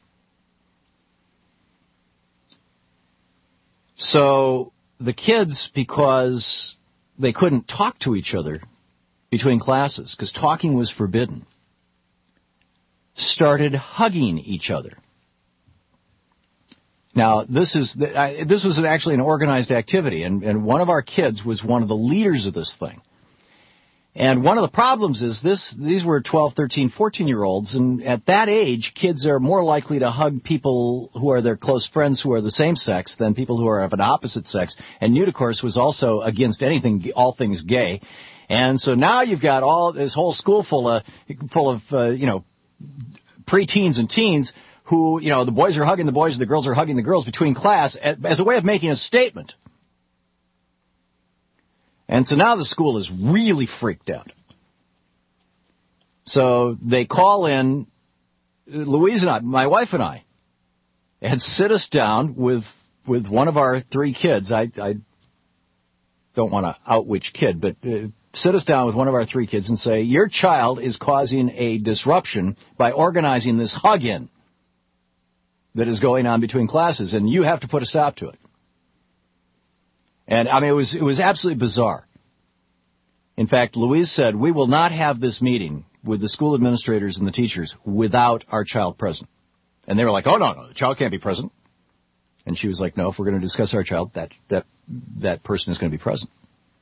So the kids, because they couldn't talk to each other between classes, because talking was forbidden, started hugging each other. Now, this was actually an organized activity, and one of our kids was one of the leaders of this thing. And one of the problems is these were 12, 13, 14-year-olds, and at that age, kids are more likely to hug people who are their close friends who are the same sex than people who are of an opposite sex. And Newt, of course, was also against all things gay. And so now you've got all this whole school full of preteens and teens who, the boys are hugging the boys and the girls are hugging the girls between class as a way of making a statement. And so now the school is really freaked out. So they call in, Louise and I, my wife and I, had sit us down with one of our 3 kids. I don't want to out which kid, but sit us down with one of our 3 kids and say, your child is causing a disruption by organizing this hug-in that is going on between classes, and you have to put a stop to it. And, it was absolutely bizarre. In fact, Louise said, we will not have this meeting with the school administrators and the teachers without our child present. And they were like, oh, no, the child can't be present. And she was like, no, if we're going to discuss our child, that person is going to be present.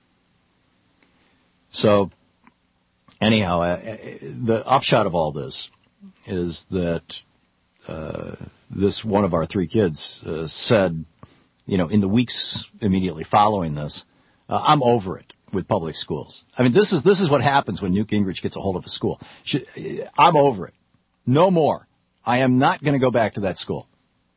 So, anyhow, the upshot of all this is that this one of our 3 kids said, in the weeks immediately following this, I'm over it with public schools. This is what happens when Newt Gingrich gets a hold of a school. I'm over it. No more. I am not going to go back to that school.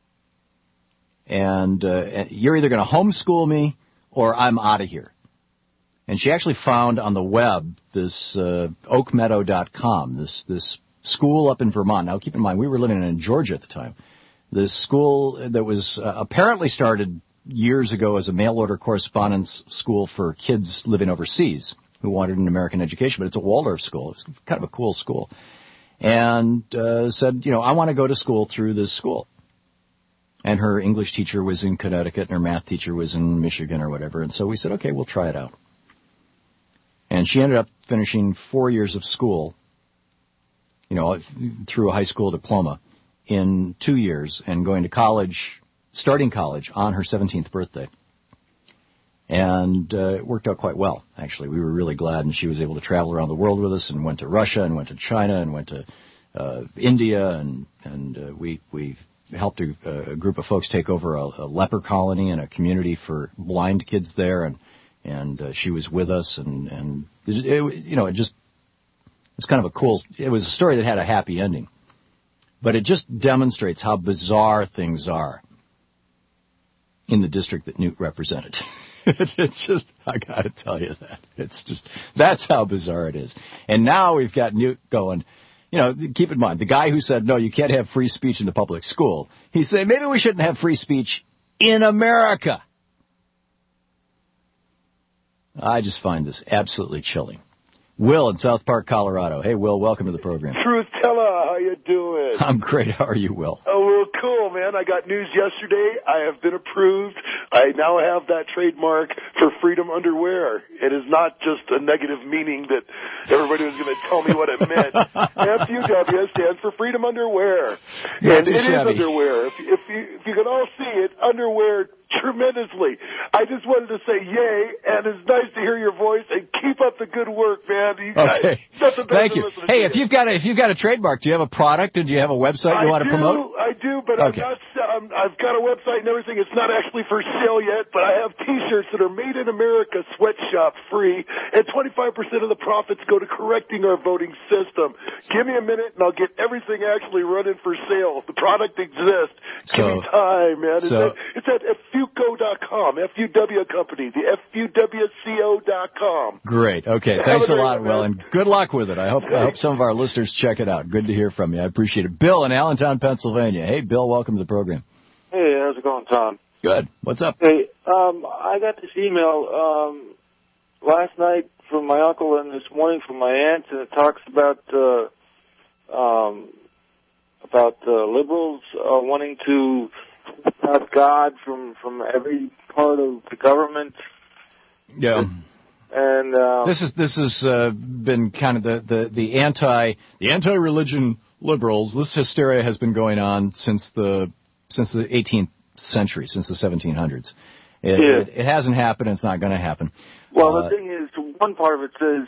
And you're either going to homeschool me or I'm out of here. And she actually found on the web this oakmeadow.com, this school up in Vermont. Now, keep in mind, we were living in Georgia at the time. This school that was apparently started years ago as a mail-order correspondence school for kids living overseas who wanted an American education, but it's a Waldorf school. It's kind of a cool school. And said, I want to go to school through this school. And her English teacher was in Connecticut, and her math teacher was in Michigan or whatever. And so we said, okay, we'll try it out. And she ended up finishing 4 years of school, through a high school diploma in 2 years and going to college, starting college on her 17th birthday. And it worked out quite well, actually. We were really glad, and she was able to travel around the world with us and went to Russia and went to China and went to India, and we helped a group of folks take over a leper colony and a community for blind kids there, and she was with us, and it's kind of a cool, it was a story that had a happy ending. But it just demonstrates how bizarre things are in the district that Newt represented. It's just, I got to tell you that. It's just, that's how bizarre it is. And now we've got Newt going, keep in mind, the guy who said, no, you can't have free speech in the public school, he said, maybe we shouldn't have free speech in America. I just find this absolutely chilling. Will in South Park, Colorado. Hey, Will, welcome to the program. Truth teller, how you doing? I'm great. How are you, Will? Oh, well, cool, man. I got news yesterday. I have been approved. I now have that trademark for Freedom Underwear. It is not just a negative meaning that everybody was going to tell me what it meant. FUW stands for Freedom Underwear. And it is underwear. If you can all see it, underwear tremendously. I just wanted to say yay, and it's nice to hear your voice, and keep up the good work, man. You guys, okay. Thank you. Hey, if you've got a trademark, do you have a product and do you have a website you want to promote? I do, but okay. I've got a website and everything. It's not actually for sale yet, but I have T-shirts that are made in America, sweatshop free, and 25% of the profits go to correcting our voting system. Give me a minute, and I'll get everything actually running for sale. The product exists. Give me time, man. It's at a few FUWCO.com, F-U-W company, the FUWCO.com. Great. Okay. Thanks a lot, Will, and good luck with it. I hope some of our listeners check it out. Good to hear from you. I appreciate it. Bill in Allentown, Pennsylvania. Hey, Bill, welcome to the program. Hey, how's it going, Tom? Good. What's up? Hey, I got this email last night from my uncle and this morning from my aunt, and it talks about liberals wanting to cut God from every part of the government. Yeah. And this has been kind of the anti-religion liberals. This hysteria has been going on since the 18th century, since the 1700s. It hasn't happened. It's not going to happen. Well, the thing is, one part of it says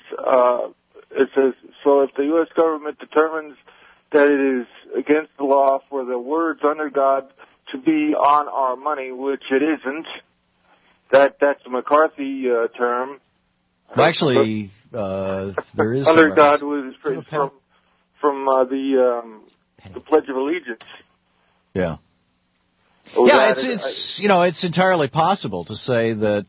so if the U.S. government determines that it is against the law for the words under God to be on our money, which it isn't, that's a McCarthy term. Well, actually, there is under God was from the Pledge of Allegiance. Yeah. It's entirely possible to say that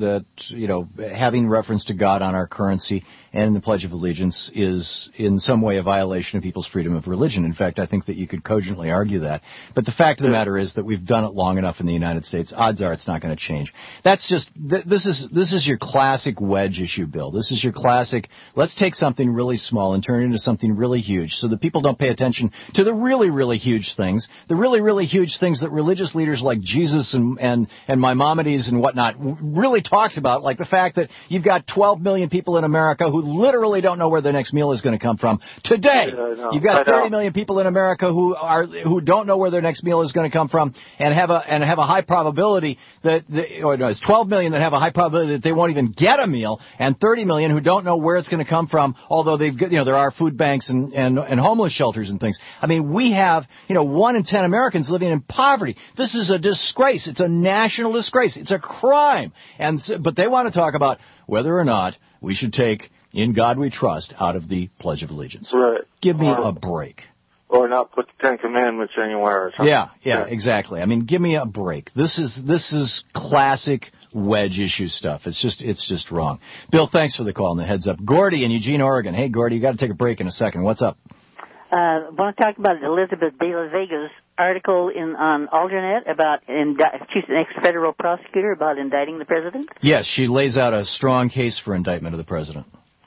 having reference to God on our currency and the Pledge of Allegiance is in some way a violation of people's freedom of religion. In fact, I think that you could cogently argue that. But the fact of the matter is that we've done it long enough in the United States. Odds are it's not going to change. That's just this is your classic wedge issue, Bill. This is your classic. Let's take something really small and turn it into something really huge, so that people don't pay attention to the really, really huge things, the really, really huge things that religious leaders like Jesus and Maimonides and whatnot really talked about, like the fact that you've got 12 million people in America who literally don't know where their next meal is going to come from today. You've got 30 million people in America who don't know where their next meal is going to come from and have a high probability it's 12 million that have a high probability that they won't even get a meal, and 30 million who don't know where it's going to come from, although there are food banks and homeless shelters and things. I mean, we have 1 in 10 Americans living in poverty. This is a disgrace. It's a national disgrace. It's a crime. But they want to talk about whether or not we should take "In God We Trust" out of the Pledge of Allegiance. Right. Give me a break. Or not put the Ten Commandments anywhere or something. Yeah, exactly. I mean, give me a break. This is classic wedge issue stuff. It's just wrong. Bill, thanks for the call and the heads up. Gordy in Eugene, Oregon. Hey, Gordy, you got to take a break in a second. What's up? I want to talk about Elizabeth De La Vega's article on Aldernet about she's an ex-federal prosecutor about indicting the president. Yes, she lays out a strong case for indictment of the president.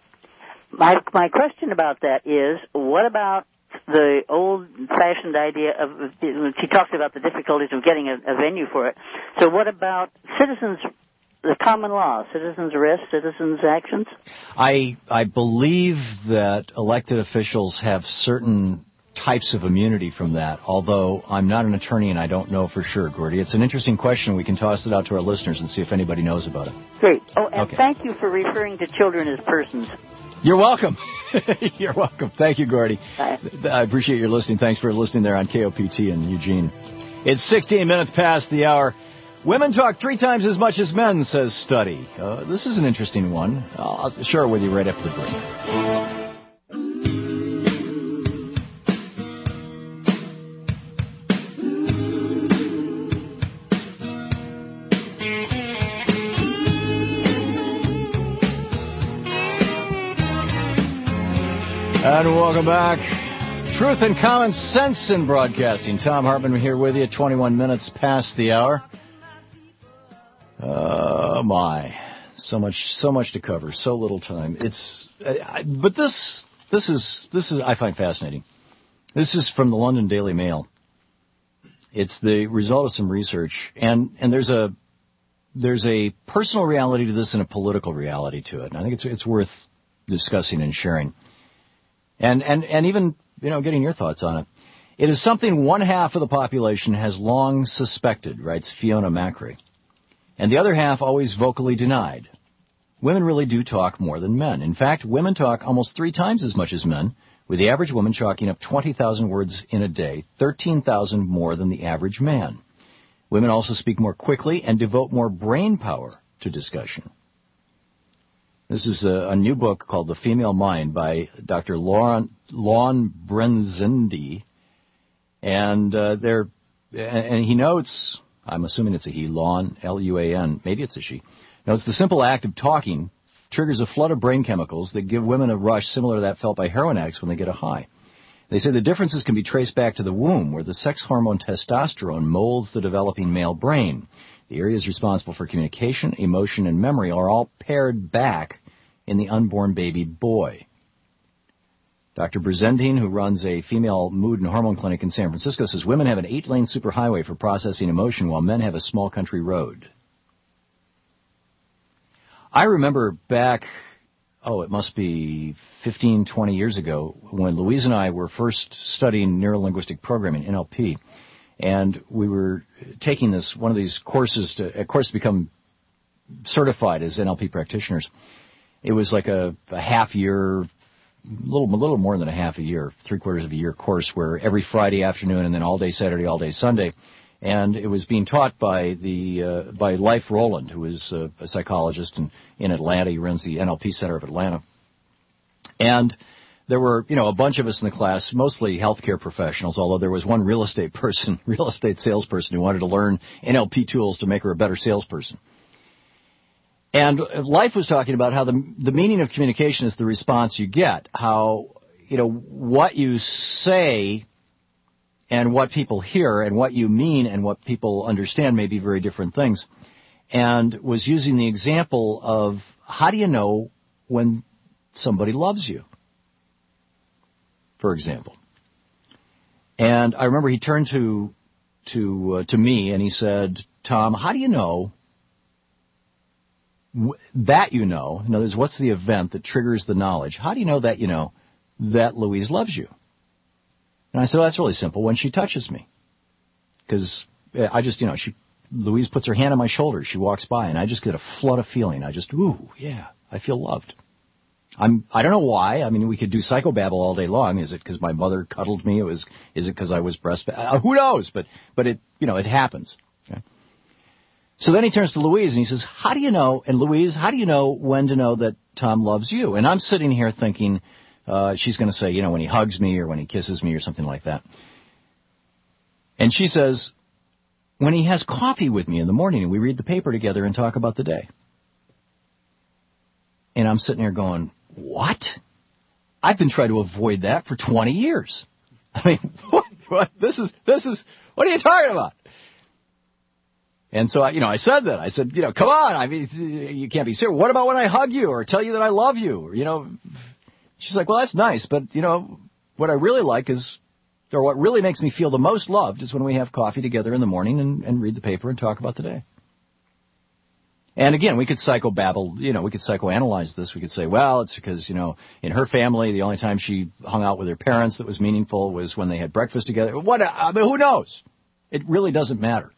My question about that is, what about the old-fashioned idea of, she talks about the difficulties of getting a venue for it. So what about citizens, the common law, citizens' arrests, citizens' actions? I believe that elected officials have certain types of immunity from that, although I'm not an attorney and I don't know for sure, Gordy. It's an interesting question. We can toss it out to our listeners and see if anybody knows about it. Great. Oh, and Thank you for referring to children as persons. You're welcome. You're welcome. Thank you, Gordy. Bye. I appreciate your listening. Thanks for listening there on KOPT in Eugene. It's 16 minutes past the hour. Women talk 3 times as much as men, says study. This is an interesting one. I'll share it with you right after the break. And welcome back. Truth and common sense in broadcasting. Tom Hartman here with you at 21 minutes past the hour. Oh my, so much to cover, so little time. But this is I find fascinating. This is from the London Daily Mail. It's the result of some research, and there's a personal reality to this and a political reality to it. And I think it's worth discussing and sharing. And even, getting your thoughts on it. It is something 1/2 of the population has long suspected, writes Fiona Macri. And the other half always vocally denied. Women really do talk more than men. In fact, women talk almost 3 times as much as men, with the average woman chalking up 20,000 words in a day, 13,000 more than the average man. Women also speak more quickly and devote more brain power to discussion. This is a new book called The Female Mind by Dr. Lon Brenzindi. And he notes I'm assuming it's a he, Luan, L-U-A-N. Maybe it's a she. Now, it's the simple act of talking triggers a flood of brain chemicals that give women a rush similar to that felt by heroin addicts when they get a high. They say the differences can be traced back to the womb, where the sex hormone testosterone molds the developing male brain. The areas responsible for communication, emotion, and memory are all pared back in the unborn baby boy. Dr. Brizendine, who runs a female mood and hormone clinic in San Francisco, says women have an 8-lane superhighway for processing emotion while men have a small country road. I remember back, it must be 15, 20 years ago, when Louise and I were first studying neurolinguistic programming, NLP, and we were taking one of these courses to become certified as NLP practitioners. It was like a half year, a little more than a half a year, 3/4 of a year course where every Friday afternoon and then all day Saturday, all day Sunday. And it was being taught by by Leif Roland, who is a psychologist in Atlanta. He runs the NLP Center of Atlanta. And there were, a bunch of us in the class, mostly healthcare professionals, although there was one real estate salesperson who wanted to learn NLP tools to make her a better salesperson. And Leif was talking about how the meaning of communication is the response you get, how, what you say and what people hear and what you mean and what people understand may be very different things. And was using the example of how do you know when somebody loves you, for example. And I remember he turned to me and he said, Tom, how do you know that in other words, what's the event that triggers the knowledge? How do you know that Louise loves you? And I said, that's really simple. When she touches me. Because I just, Louise puts her hand on my shoulder. She walks by, and I just get a flood of feeling. I just, I feel loved. I don't know why. I mean, we could do psychobabble all day long. Is it because my mother cuddled me? Is it because I was breastfed? Who knows? But it, it happens. Okay? So then he turns to Louise, and he says, how do you know, and Louise, how do you know when to know that Tom loves you? And I'm sitting here thinking, she's going to say, when he hugs me or when he kisses me or something like that. And she says, when he has coffee with me in the morning and we read the paper together and talk about the day. And I'm sitting here going, what? I've been trying to avoid that for 20 years. I mean, what? This is, what are you talking about? And so, I said that. I said, come on. I mean, you can't be serious. What about when I hug you or tell you that I love you? She's like, well, that's nice, but, what I really like or what really makes me feel the most loved is when we have coffee together in the morning and read the paper and talk about the day. And again, we could psychobabble, we could psychoanalyze this. We could say, well, it's because, in her family, the only time she hung out with her parents that was meaningful was when they had breakfast together. Who knows? It really doesn't matter.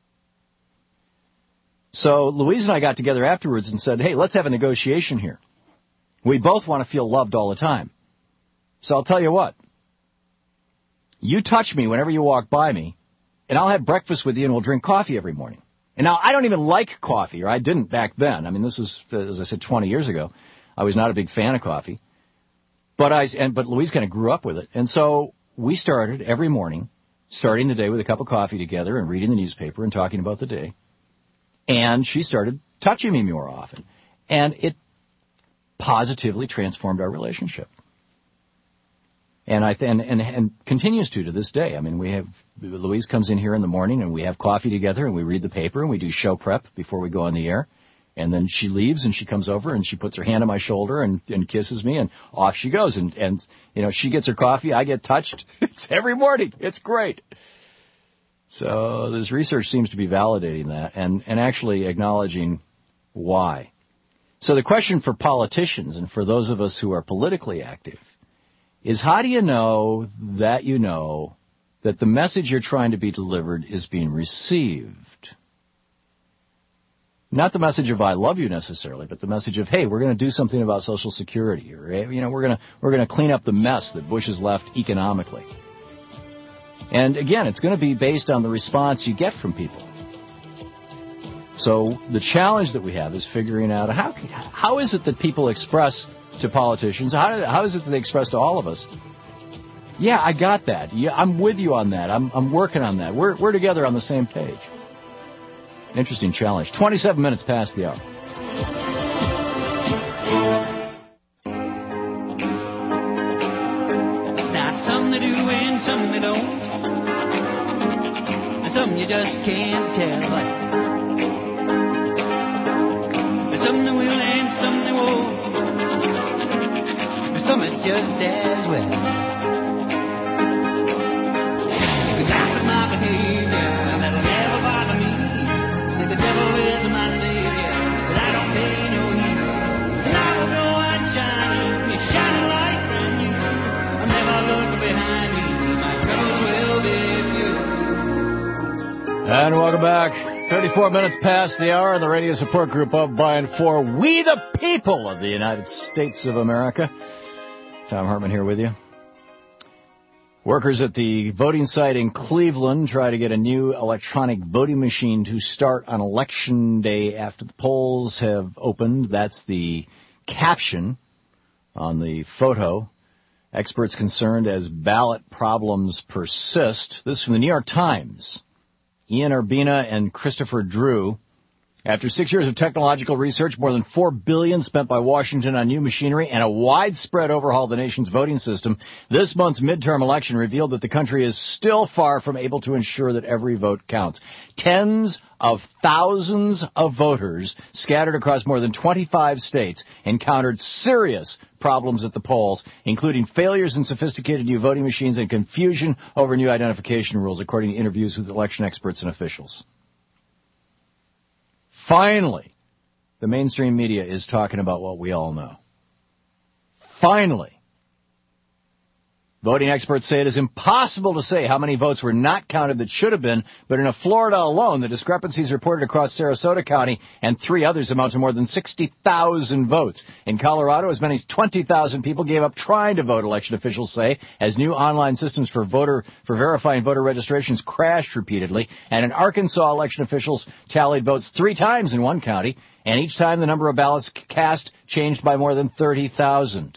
So Louise and I got together afterwards and said, hey, let's have a negotiation here. We both want to feel loved all the time. So I'll tell you what. You touch me whenever you walk by me, and I'll have breakfast with you and we'll drink coffee every morning. And now, I don't even like coffee, or I didn't back then. I mean, this was, as I said, 20 years ago. I was not a big fan of coffee. But Louise kind of grew up with it. And so we started every morning, starting the day with a cup of coffee together and reading the newspaper and talking about the day. And she started touching me more often. And it positively transformed our relationship. And continues to this day. I mean, Louise comes in here in the morning and we have coffee together and we read the paper and we do show prep before we go on the air. And then she leaves and she comes over and she puts her hand on my shoulder and kisses me and off she goes. And she gets her coffee, I get touched. It's every morning. It's great. So this research seems to be validating that and actually acknowledging why. So the question for politicians and for those of us who are politically active is how do you know that the message you're trying to be delivered is being received? Not the message of I love you necessarily, but the message of, hey, we're going to do something about Social Security, or we're going to clean up the mess that Bush has left economically. And again, it's going to be based on the response you get from people. So the challenge that we have is figuring out how is it that people express to politicians, how is it that they express to all of us, yeah, I got that. Yeah, I'm with you on that. I'm working on that. We're together on the same page. Interesting challenge. 27 minutes past the hour. Now, some they do and some they don't. And some you just can't tell. And some they will and some they won't. And some it's just as well. You can laugh at my behavior, that'll never bother me. Say the devil is my savior, but I don't pay no heed. And I will go on shining, you shine a light from you. I'll never look behind me, my troubles will be few. And welcome back. 34 minutes past the hour, the radio support group of, by, and for We the People of the United States of America. Tom Hartman here with you. Workers at the voting site in Cleveland try to get a new electronic voting machine to start on Election Day after the polls have opened. That's the caption on the photo. Experts concerned as ballot problems persist. This is from the New York Times. Ian Urbina and Christopher Drew. After 6 years of technological research, more than $4 billion spent by Washington on new machinery, and a widespread overhaul of the nation's voting system, this month's midterm election revealed that the country is still far from able to ensure that every vote counts. Tens of thousands of voters scattered across more than 25 states encountered serious problems at the polls, including failures in sophisticated new voting machines and confusion over new identification rules, according to interviews with election experts and officials. Finally, the mainstream media is talking about what we all know. Finally, voting experts say it is impossible to say how many votes were not counted that should have been, but in Florida alone, the discrepancies reported across Sarasota County and 3 others amount to more than 60,000 votes. In Colorado, as many as 20,000 people gave up trying to vote, election officials say, as new online systems for verifying voter registrations crashed repeatedly. And in Arkansas, election officials tallied votes 3 times in one county, and each time the number of ballots cast changed by more than 30,000.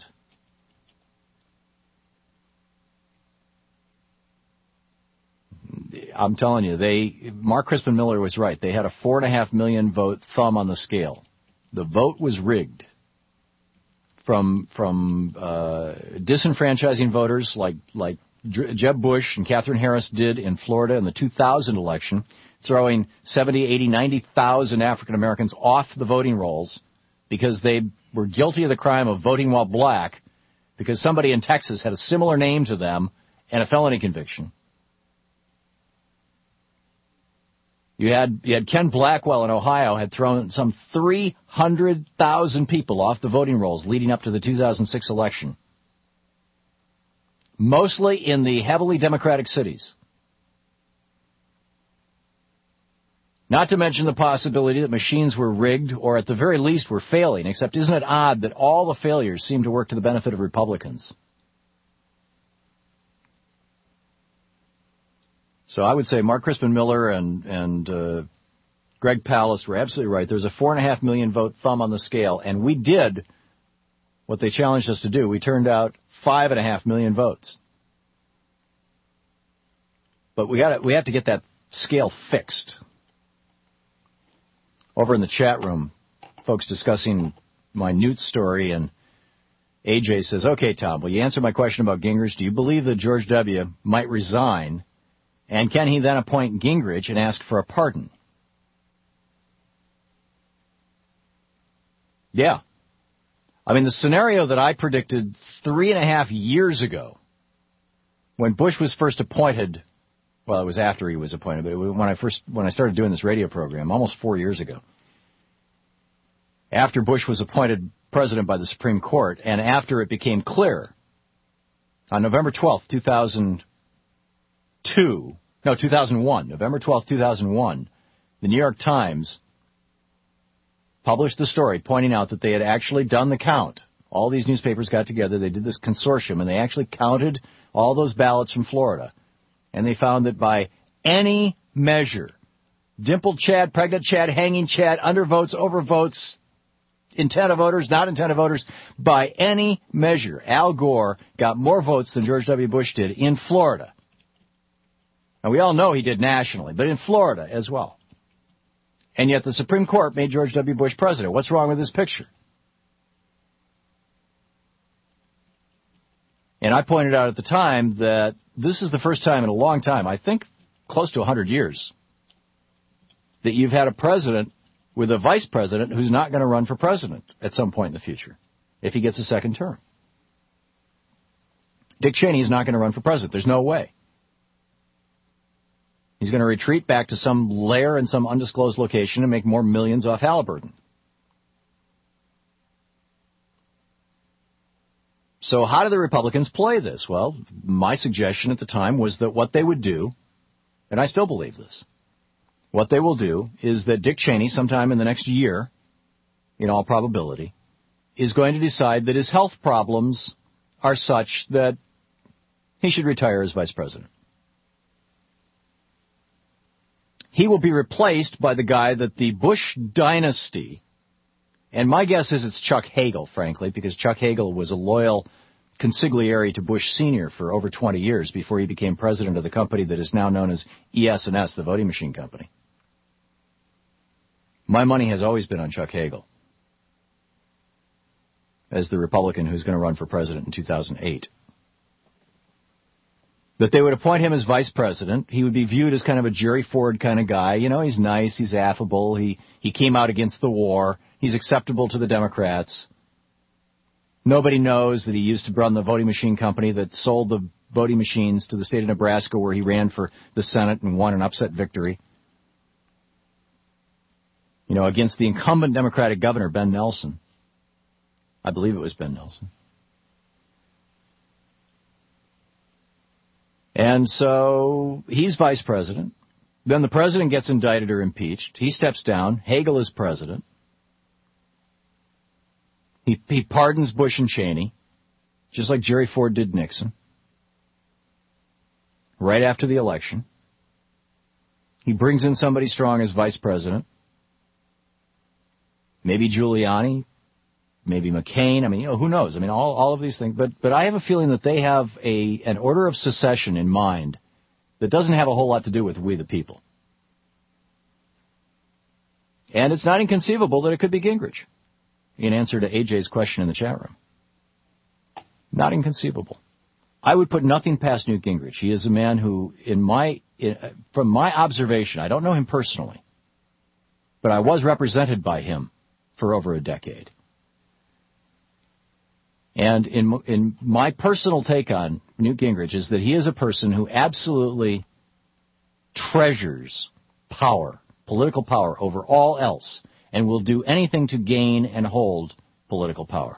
I'm telling you, Mark Crispin Miller was right. They had a 4.5 million vote thumb on the scale. The vote was rigged from disenfranchising voters like Jeb Bush and Catherine Harris did in Florida in the 2000 election, throwing 70, 80, 90,000 African Americans off the voting rolls because they were guilty of the crime of voting while black because somebody in Texas had a similar name to them and a felony conviction. You had Ken Blackwell in Ohio had thrown some 300,000 people off the voting rolls leading up to the 2006 election, mostly in the heavily Democratic cities. Not to mention the possibility that machines were rigged or at the very least were failing, except isn't it odd that all the failures seem to work to the benefit of Republicans? So I would say Mark Crispin Miller and Greg Palast were absolutely right. There's a 4.5 million vote thumb on the scale, and we did what they challenged us to do. We turned out 5.5 million votes. But we have to get that scale fixed. Over in the chat room, folks discussing my Newt story, and AJ says, "Okay, Tom, will you answer my question about Gingrich? Do you believe that George W. might resign? And can he then appoint Gingrich and ask for a pardon?" Yeah. I mean, the scenario that I predicted 3.5 years ago, when Bush was first appointed, well, it was after he was appointed, but when I started doing this radio program, almost 4 years ago, after Bush was appointed president by the Supreme Court, and after it became clear, on November 12th, 2001, November 12th, 2001, the New York Times published the story pointing out that they had actually done the count. All these newspapers got together, they did this consortium, and they actually counted all those ballots from Florida. And they found that by any measure, dimpled Chad, pregnant Chad, hanging Chad, undervotes, overvotes, intent of voters, not intent of voters, by any measure, Al Gore got more votes than George W. Bush did in Florida. And we all know he did nationally, but in Florida as well. And yet the Supreme Court made George W. Bush president. What's wrong with this picture? And I pointed out at the time that this is the first time in a long time, I think close to 100 years, that you've had a president with a vice president who's not going to run for president at some point in the future, if he gets a second term. Dick Cheney is not going to run for president. There's no way. He's going to retreat back to some lair in some undisclosed location and make more millions off Halliburton. So how do the Republicans play this? Well, my suggestion at the time was that what they would do, and I still believe this, what they will do is that Dick Cheney, sometime in the next year, in all probability, is going to decide that his health problems are such that he should retire as vice president. He will be replaced by the guy that the Bush dynasty, and my guess is it's Chuck Hagel, frankly, because Chuck Hagel was a loyal consigliere to Bush Sr. for over 20 years before he became president of the company that is now known as ES&S, the voting machine company. My money has always been on Chuck Hagel as the Republican who's going to run for president in 2008. That they would appoint him as vice president. He would be viewed as kind of a Jerry Ford kind of guy. You know, he's nice, he's affable, he came out against the war, he's acceptable to the Democrats. Nobody knows that he used to run the voting machine company that sold the voting machines to the state of Nebraska where he ran for the Senate and won an upset victory. You know, against the incumbent Democratic governor, Ben Nelson. I believe it was Ben Nelson. And so he's vice president. Then the president gets indicted or impeached. He steps down. Hagel is president. He pardons Bush and Cheney, just like Jerry Ford did Nixon, right after the election. He brings in somebody strong as vice president. Maybe Giuliani, maybe McCain. I mean, you know, who knows? I mean, all of these things. But I have a feeling that they have an order of secession in mind that doesn't have a whole lot to do with we the people. And it's not inconceivable that it could be Gingrich, in answer to AJ's question in the chat room. Not inconceivable. I would put nothing past Newt Gingrich. He is a man who, from my observation, I don't know him personally, but I was represented by him for over a decade. And in my personal take on Newt Gingrich is that he is a person who absolutely treasures power, political power, over all else, and will do anything to gain and hold political power.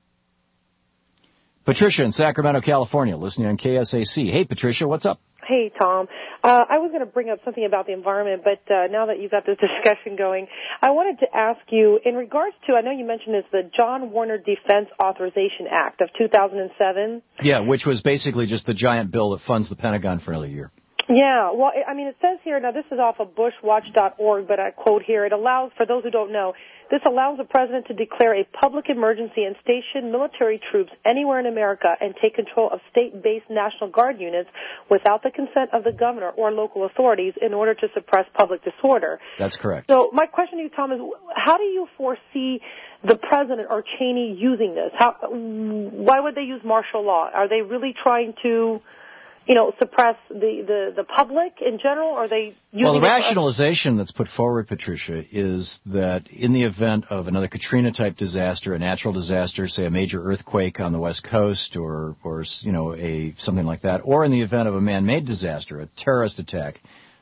Patricia in Sacramento, California, listening on KSAC. Hey, Patricia, what's up? Hey, Tom. I was going to bring up something about the environment, but now that you've got this discussion going, I wanted to ask you, in regards to, I know you mentioned it's the John Warner Defense Authorization Act of 2007. Yeah, which was basically just the giant bill that funds the Pentagon for another year. Yeah, well, I mean, it says here, now this is off of bushwatch.org, but I quote here, it allows, for those who don't know, this allows the president to declare a public emergency and station military troops anywhere in America and take control of state-based National Guard units without the consent of the governor or local authorities in order to suppress public disorder. That's correct. So my question to you, Tom, is how do you foresee the president or Cheney using this? Why would they use martial law? Are they really trying to, suppress the public in general? Or are they using Well, the rationalization that's put forward, Patricia, is that in the event of another Katrina-type disaster, a natural disaster, say a major earthquake on the West Coast or something like that, or in the event of a man-made disaster, a terrorist attack,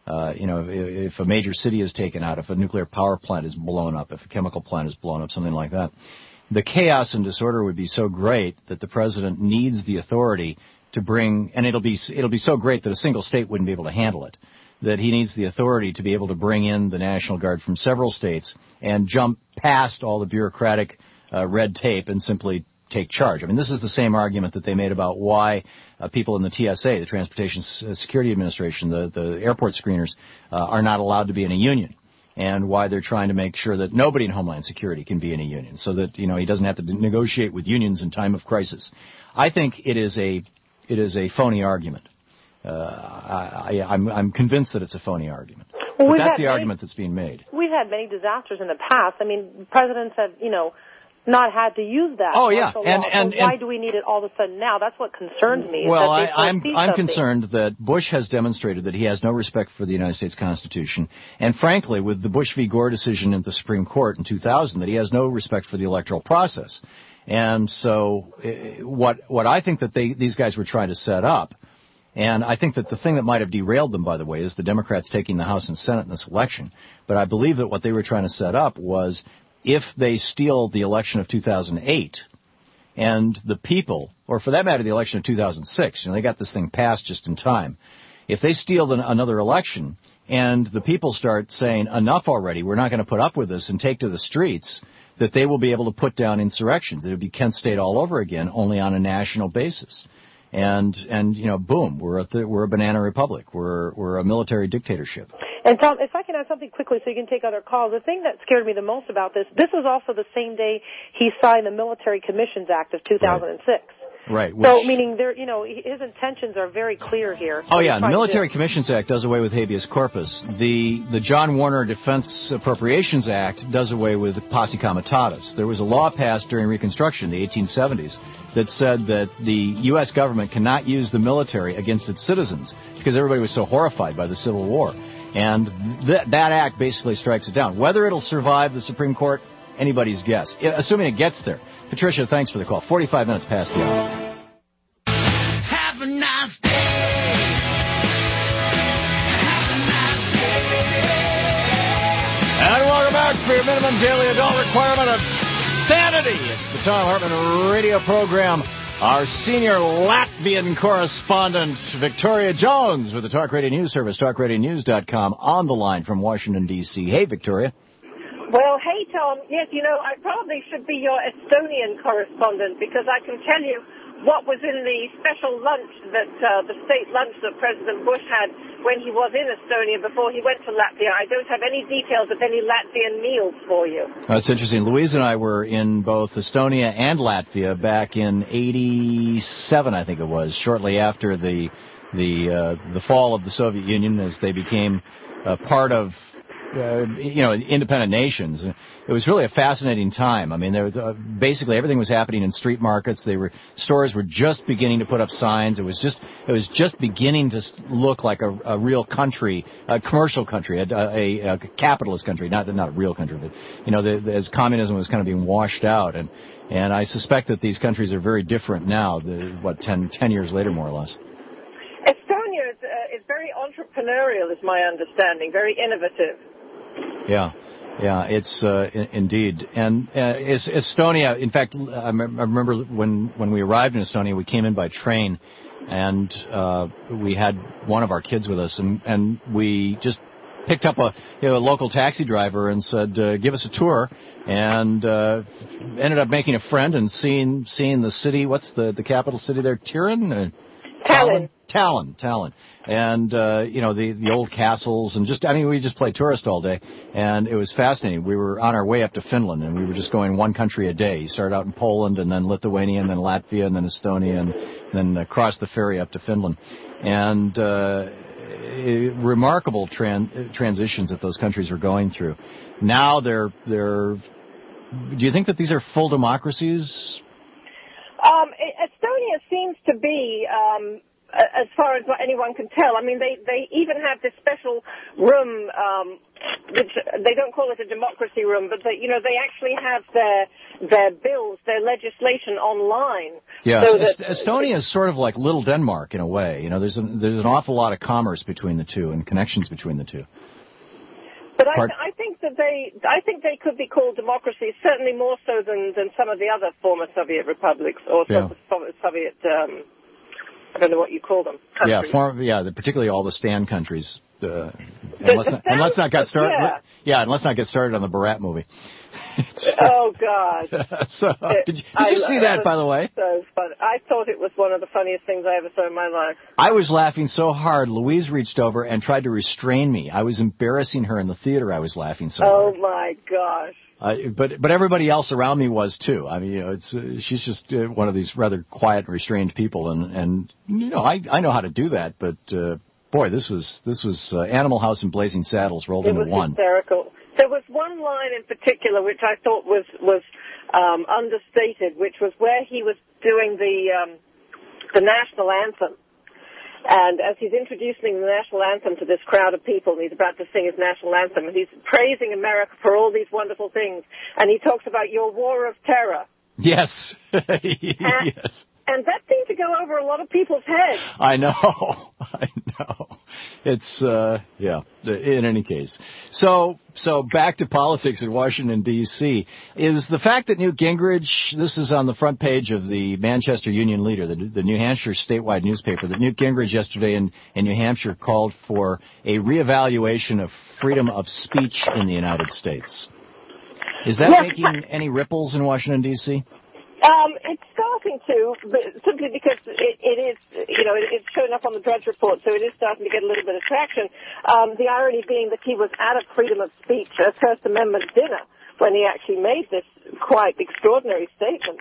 if a major city is taken out, if a nuclear power plant is blown up, if a chemical plant is blown up, something like that, the chaos and disorder would be so great that the president needs the authority to bring, and it'll be so great that a single state wouldn't be able to handle it, that he needs the authority to be able to bring in the National Guard from several states and jump past all the bureaucratic red tape and simply take charge. I mean, this is the same argument that they made about why people in the TSA, the Transportation Security Administration, the airport screeners, are not allowed to be in a union, and why they're trying to make sure that nobody in Homeland Security can be in a union, so that he doesn't have to negotiate with unions in time of crisis. I think it is a phony argument. I'm convinced that it's a phony argument. Well, But that's the argument that's being made. We've had many disasters in the past. I mean, presidents have, not had to use that. Oh, yeah. So And why do we need it all of a sudden now? That's what concerns me. Well, I'm concerned that Bush has demonstrated that he has no respect for the United States Constitution, and frankly, with the Bush v. Gore decision at the Supreme Court in 2000, that he has no respect for the electoral process. And so, what I think that these guys were trying to set up, and I think that the thing that might have derailed them, by the way, is the Democrats taking the House and Senate in this election. But I believe that what they were trying to set up was, if they steal the election of 2008 and the people, or for that matter, the election of 2006, they got this thing passed just in time. If they steal another election and the people start saying, enough already, we're not going to put up with this, and take to the streets, that they will be able to put down insurrections. It would be Kent State all over again, only on a national basis. And boom, we're a banana republic. We're a military dictatorship. And Tom, if I can add something quickly so you can take other calls, the thing that scared me the most about this was also the same day he signed the Military Commissions Act of 2006. Right. So, meaning his intentions are very clear here. Oh, yeah, and the Military Commissions Act does away with habeas corpus. The John Warner Defense Appropriations Act does away with posse comitatus. There was a law passed during Reconstruction, the 1870s, that said that the U.S. government cannot use the military against its citizens because everybody was so horrified by the Civil War. And that act basically strikes it down. Whether it'll survive the Supreme Court, anybody's guess, assuming it gets there. Patricia, thanks for the call. 45 minutes past the hour. Have a nice day. Have a nice day. And welcome back for your minimum daily adult requirement of sanity. It's the Tom Hartman radio program. Our senior Latvian correspondent, Victoria Jones, with the Talk Radio News Service, talkradionews.com, on the line from Washington, D.C. Hey, Victoria. Well, hey, Tom. Yes, I probably should be your Estonian correspondent because I can tell you what was in the special lunch that the state lunch that President Bush had when he was in Estonia before he went to Latvia. I don't have any details of any Latvian meals for you. That's interesting. Louise and I were in both Estonia and Latvia back in '87, I think it was, shortly after the fall of the Soviet Union, as they became part of independent nations. It was really a fascinating time. I mean, there was, basically everything was happening in street markets. Stores were just beginning to put up signs. It was just beginning to look like a real country, a commercial country, a capitalist country, not a real country, but as communism was kind of being washed out. And I suspect that these countries are very different now. 10 years later, more or less. Estonia is very entrepreneurial, is my understanding, very innovative. Yeah, it's indeed. And Estonia, in fact, I remember when we arrived in Estonia, we came in by train, and we had one of our kids with us, and we just picked up a local taxi driver and said, give us a tour, and ended up making a friend and seeing the city. What's the capital city there? Tallinn. And, the old castles and we just played tourist all day, and it was fascinating. We were on our way up to Finland, and we were just going one country a day. You started out in Poland, and then Lithuania, and then Latvia, and then Estonia, and then across the ferry up to Finland. And, remarkable transitions that those countries were going through. Now do you think that these are full democracies? Estonia seems to be, as far as anyone can tell. I mean, they even have this special room, which they don't call it a democracy room, but they actually have their bills, their legislation online. Yeah, so Estonia is sort of like Little Denmark in a way. There's an awful lot of commerce between the two and connections between the two. But I think they could be called democracies, certainly more so than some of the other former Soviet republics or Soviet. I don't know what you call them. Countries. Particularly all the Stan countries. And let's not get started. Yeah, and let's not get started on the Borat movie. Oh God! Did you see that, by the way? So funny. I thought it was one of the funniest things I ever saw in my life. I was laughing so hard. Louise reached over and tried to restrain me. I was embarrassing her in the theater. I was laughing so hard. Oh my gosh! But everybody else around me was too. I mean, she's just one of these rather quiet, restrained people, and I know how to do that, but boy, this was Animal House and Blazing Saddles rolled into one. Hysterical. There was one line in particular which I thought was understated, which was where he was doing the national anthem. And as he's introducing the national anthem to this crowd of people, and he's about to sing his national anthem, and he's praising America for all these wonderful things, and he talks about your war of terror. Yes. Yes. And that seemed to go over a lot of people's heads. I know. It's, in any case. So back to politics in Washington, D.C. Is the fact that Newt Gingrich, this is on the front page of the Manchester Union Leader, the New Hampshire statewide newspaper, that Newt Gingrich yesterday in New Hampshire called for a reevaluation of freedom of speech in the United States. Is that making any ripples in Washington, D.C.? It's starting to, but simply because it is, it's showing up on the Drudge Report, so it is starting to get a little bit of traction. The irony being that he was at a freedom of speech, a First Amendment dinner, when he actually made this quite extraordinary statement.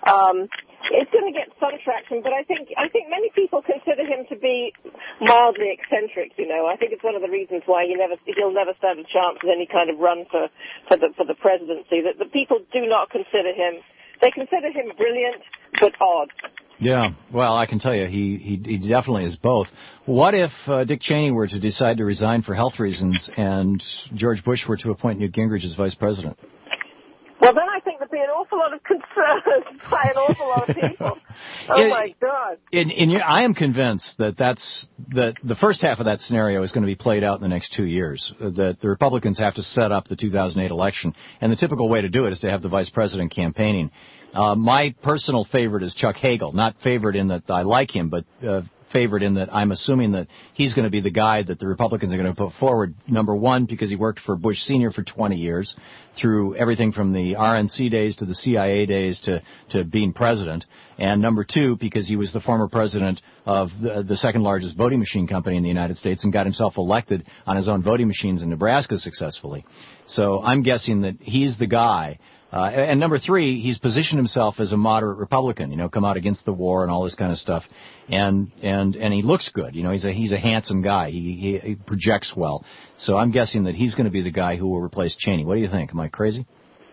It's going to get some traction, but I think many people consider him to be mildly eccentric. I think it's one of the reasons why he'll never stand a chance with any kind of run for the presidency. That the people do not consider him. They consider him brilliant, but odd. Yeah, well, I can tell you, he definitely is both. What if Dick Cheney were to decide to resign for health reasons and George Bush were to appoint Newt Gingrich as vice president? Well, then I think there'd be an awful lot of concern by an awful lot of people. My God. I am convinced that the first half of that scenario is going to be played out in the next 2 years, that the Republicans have to set up the 2008 election. And the typical way to do it is to have the vice president campaigning. My personal favorite is Chuck Hagel. Not favorite in that I like him, but favorite in that I'm assuming that he's going to be the guy that the Republicans are going to put forward, number one, because he worked for Bush Sr. for 20 years, through everything from the RNC days to the CIA days to being president, and number two, because he was the former president of the second largest voting machine company in the United States and got himself elected on his own voting machines in Nebraska successfully. So I'm guessing that he's the guy. And number three, he's positioned himself as a moderate Republican, come out against the war and all this kind of stuff. And he looks good. He's a handsome guy. He projects well. So I'm guessing that he's going to be the guy who will replace Cheney. What do you think? Am I crazy?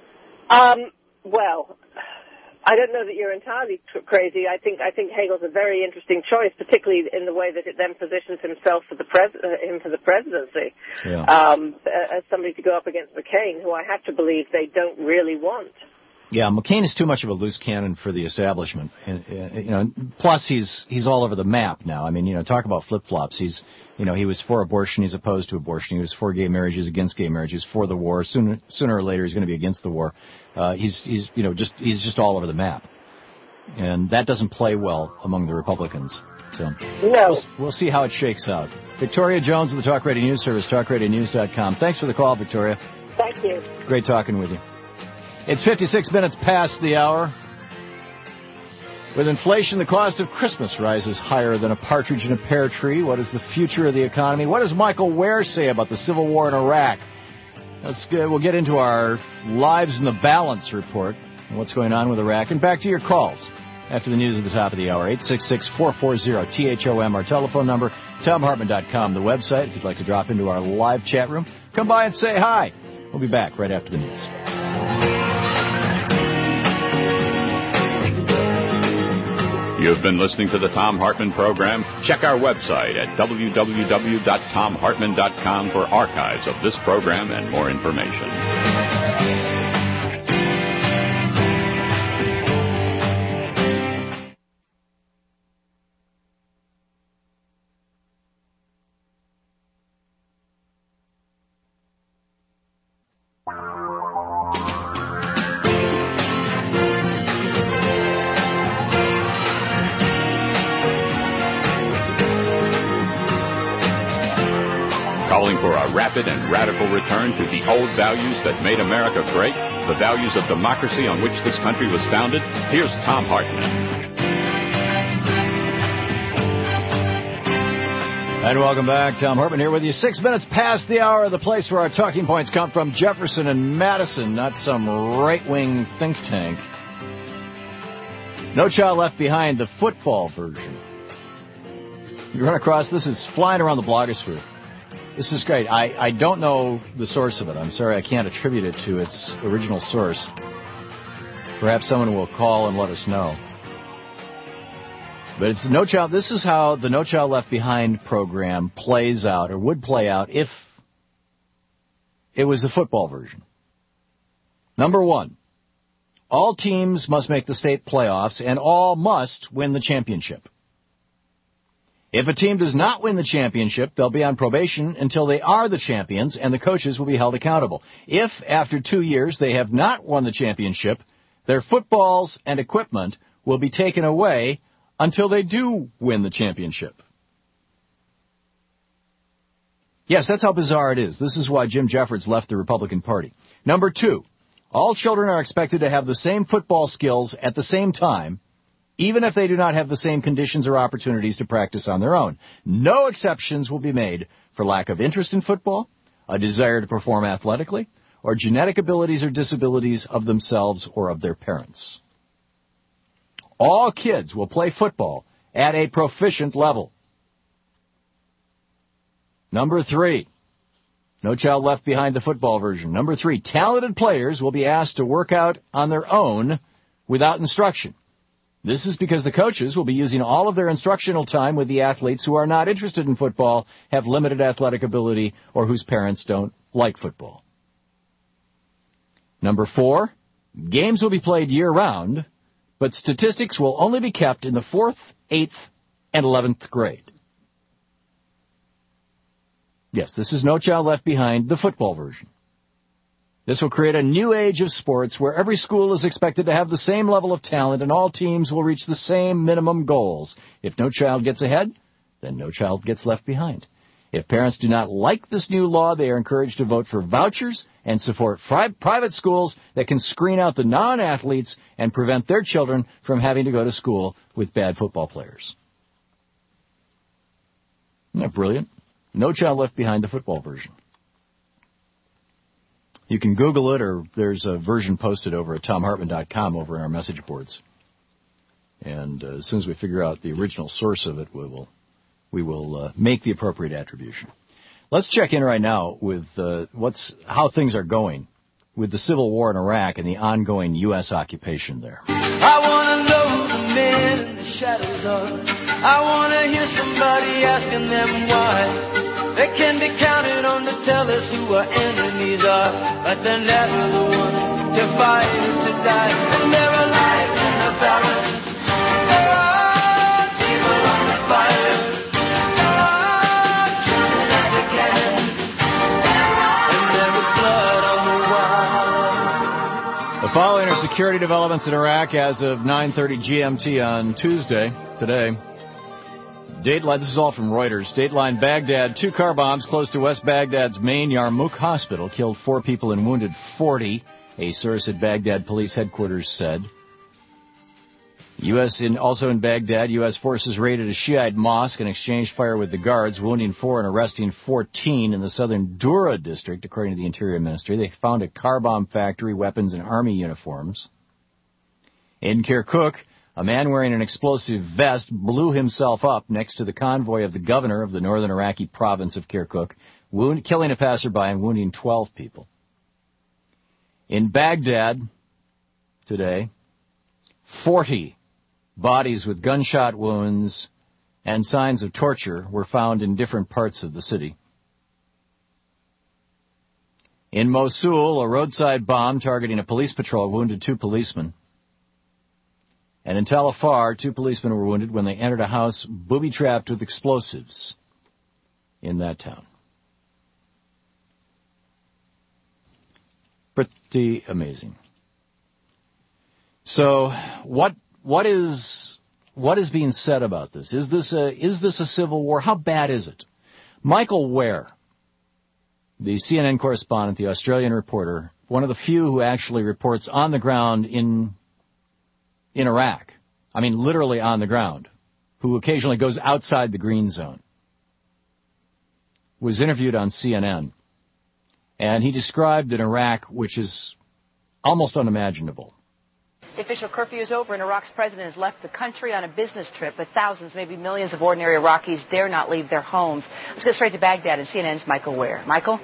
Well, I don't know that you're entirely crazy. I think Hagel's a very interesting choice, particularly in the way that it then positions himself for the presidency. Yeah. As somebody to go up against McCain, who I have to believe they don't really want. Yeah, McCain is too much of a loose cannon for the establishment. Plus he's all over the map now. I mean, talk about flip-flops. He was for abortion, he's opposed to abortion. He was for gay marriage, he's against gay marriage. He's for the war. Sooner or later, he's going to be against the war. He's just all over the map, and that doesn't play well among the Republicans. So no. We'll see how it shakes out. Victoria Jones of the Talk Radio News Service, talkradionews.com. Thanks for the call, Victoria. Thank you. Great talking with you. It's 56 minutes past the hour. With inflation, the cost of Christmas rises higher than a partridge in a pear tree. What is the future of the economy? What does Michael Ware say about the civil war in Iraq? We'll get into our Lives in the Balance report and what's going on with Iraq. And back to your calls after the news at the top of the hour. 866-440-THOM, our telephone number. TomHartman.com, the website, if you'd like to drop into our live chat room. Come by and say hi. We'll be back right after the news. You've been listening to the Thom Hartmann program. Check our website at www.tomhartman.com for archives of this program and more information. Calling for a rapid and radical return to the old values that made America great, the values of democracy on which this country was founded, here's Thom Hartmann. And welcome back. Thom Hartmann here with you. 6 minutes past the hour, the place where our talking points come from, Jefferson and Madison, not some right-wing think tank. No Child Left Behind, the football version. You run across this, it's flying around the blogosphere. This is great. I don't know the source of it. I'm sorry, I can't attribute it to its original source. Perhaps someone will call and let us know. But it's No Child. This is how the No Child Left Behind program plays out, or would play out, if it was the football version. Number one, all teams must make the state playoffs, and all must win the championship. If a team does not win the championship, they'll be on probation until they are the champions, and the coaches will be held accountable. If, after 2 years, they have not won the championship, their footballs and equipment will be taken away until they do win the championship. Yes, that's how bizarre it is. This is why Jim Jeffords left the Republican Party. Number two, all children are expected to have the same football skills at the same time, even if they do not have the same conditions or opportunities to practice on their own. No exceptions will be made for lack of interest in football, a desire to perform athletically, or genetic abilities or disabilities of themselves or of their parents. All kids will play football at a proficient level. Number three, No Child Left Behind, the football version. Number three, talented players will be asked to work out on their own without instruction. This is because the coaches will be using all of their instructional time with the athletes who are not interested in football, have limited athletic ability, or whose parents don't like football. Number four, games will be played year-round, but statistics will only be kept in the 4th, 8th, and 11th grade. Yes, this is No Child Left Behind, the football version. This will create a new age of sports where every school is expected to have the same level of talent and all teams will reach the same minimum goals. If no child gets ahead, then no child gets left behind. If parents do not like this new law, they are encouraged to vote for vouchers and support private schools that can screen out the non-athletes and prevent their children from having to go to school with bad football players. Isn't that brilliant? No Child Left Behind, the football version. You can Google it, or there's a version posted over at TomHartman.com over in our message boards. And as soon as we figure out the original source of it, we will make the appropriate attribution. Let's check in right now with how things are going with the civil war in Iraq and the ongoing U.S. occupation there. I want to know the men in the shadows are. I want to hear somebody asking them why. They can be counted on to tell us who our enemies are, but they're never the ones to fight or to die. And there are lights in the balance. There are people on the fire. There are children at the cannons. And there is blood on the wall. The following are security developments in Iraq as of 9:30 GMT on Tuesday, today. Dateline, this is all from Reuters. Dateline Baghdad, 2 car bombs close to West Baghdad's main Yarmouk hospital killed 4 people and wounded 40, a source at Baghdad police headquarters said. Also in Baghdad, U.S. forces raided a Shiite mosque and exchanged fire with the guards, wounding 4 and arresting 14 in the southern Dura district, according to the Interior Ministry. They found a car bomb factory, weapons, and army uniforms. In Kirkuk, a man wearing an explosive vest blew himself up next to the convoy of the governor of the northern Iraqi province of Kirkuk, killing a passerby and wounding 12 people. In Baghdad today, 40 bodies with gunshot wounds and signs of torture were found in different parts of the city. In Mosul, a roadside bomb targeting a police patrol wounded 2 policemen. And in Tal Afar, 2 policemen were wounded when they entered a house booby-trapped with explosives in that town. Pretty amazing. So, what is being said about this? Is this a civil war? How bad is it? Michael Ware, the CNN correspondent, the Australian reporter, one of the few who actually reports on the ground in Iraq, I mean literally on the ground, who occasionally goes outside the green zone, was interviewed on CNN, and he described an Iraq which is almost unimaginable. The official curfew is over and Iraq's president has left the country on a business trip, but thousands, maybe millions of ordinary Iraqis dare not leave their homes. Let's go straight to Baghdad and CNN's Michael Ware. Michael?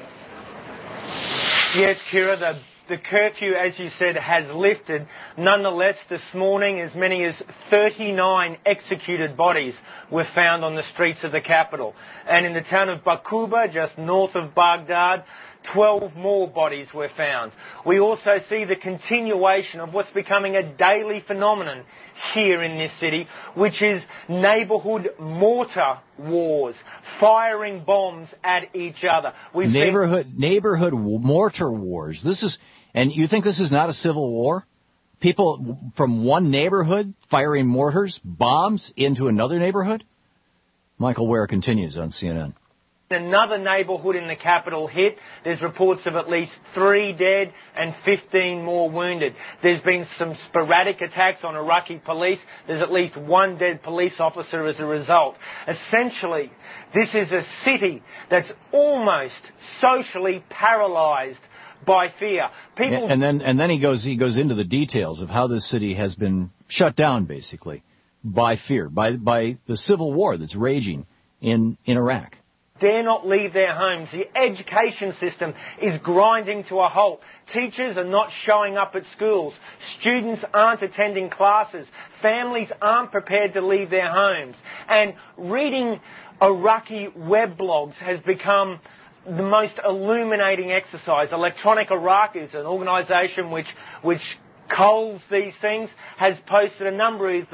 Yes, Kira, the curfew, as you said, has lifted. Nonetheless, this morning, as many as 39 executed bodies were found on the streets of the capital. And in the town of Baquba, just north of Baghdad, 12 more bodies were found. We also see the continuation of what's becoming a daily phenomenon here in this city, which is neighbourhood mortar wars, firing bombs at each other. Neighborhood mortar wars. And you think this is not a civil war? People from one neighborhood firing mortars, bombs into another neighborhood? Michael Ware continues on CNN. Another neighbourhood in the capital hit. There's reports of at least 3 dead and 15 more wounded. There's been some sporadic attacks on Iraqi police. There's at least 1 dead police officer as a result. Essentially, this is a city that's almost socially paralysed by fear. People and then he goes into the details of how this city has been shut down basically by fear, by the civil war that's raging in Iraq. Dare not leave their homes. The education system is grinding to a halt. Teachers are not showing up at schools. Students aren't attending classes. Families aren't prepared to leave their homes. And reading Iraqi weblogs has become the most illuminating exercise. Electronic Iraq is an organisation which culls these things, has posted a number of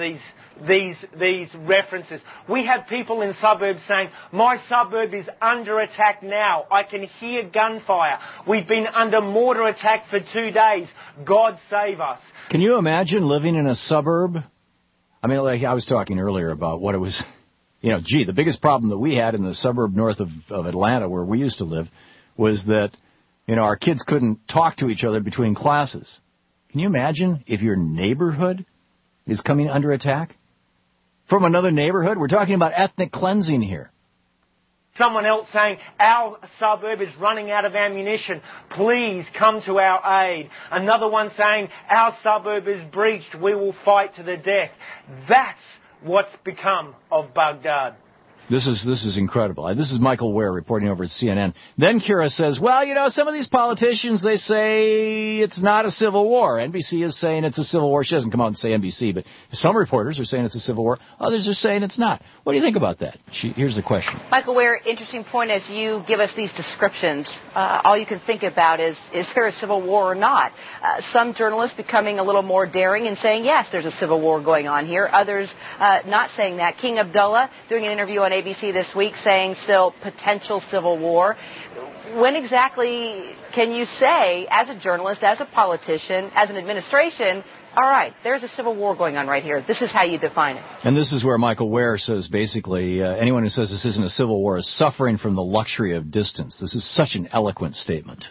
these references. We have people in suburbs saying, my suburb is under attack now. I can hear gunfire. We've been under mortar attack for 2 days. God save us. Can you imagine living in a suburb? I mean, like I was talking earlier about what it was. The biggest problem that we had in the suburb north of Atlanta where we used to live was that, our kids couldn't talk to each other between classes. Can you imagine if your neighborhood is coming under attack from another neighborhood? We're talking about ethnic cleansing here. Someone else saying, our suburb is running out of ammunition. Please come to our aid. Another one saying, our suburb is breached. We will fight to the death. That's what's become of Baghdad. This is incredible. This is Michael Ware reporting over at CNN. Then Kira says, well, some of these politicians, they say it's not a civil war. NBC is saying it's a civil war. She doesn't come out and say NBC, but some reporters are saying it's a civil war. Others are saying it's not. What do you think about that? Here's the question. Michael Ware, interesting point as you give us these descriptions. All you can think about is there a civil war or not? Some journalists becoming a little more daring and saying, yes, there's a civil war going on here. Others not saying that. King Abdullah doing an interview on ABC this week saying still potential civil war. When exactly can you say, as a journalist, as a politician, as an administration, all right, there's a civil war going on right here. This is how you define it. And this is where Michael Ware says basically anyone who says this isn't a civil war is suffering from the luxury of distance. This is such an eloquent statement.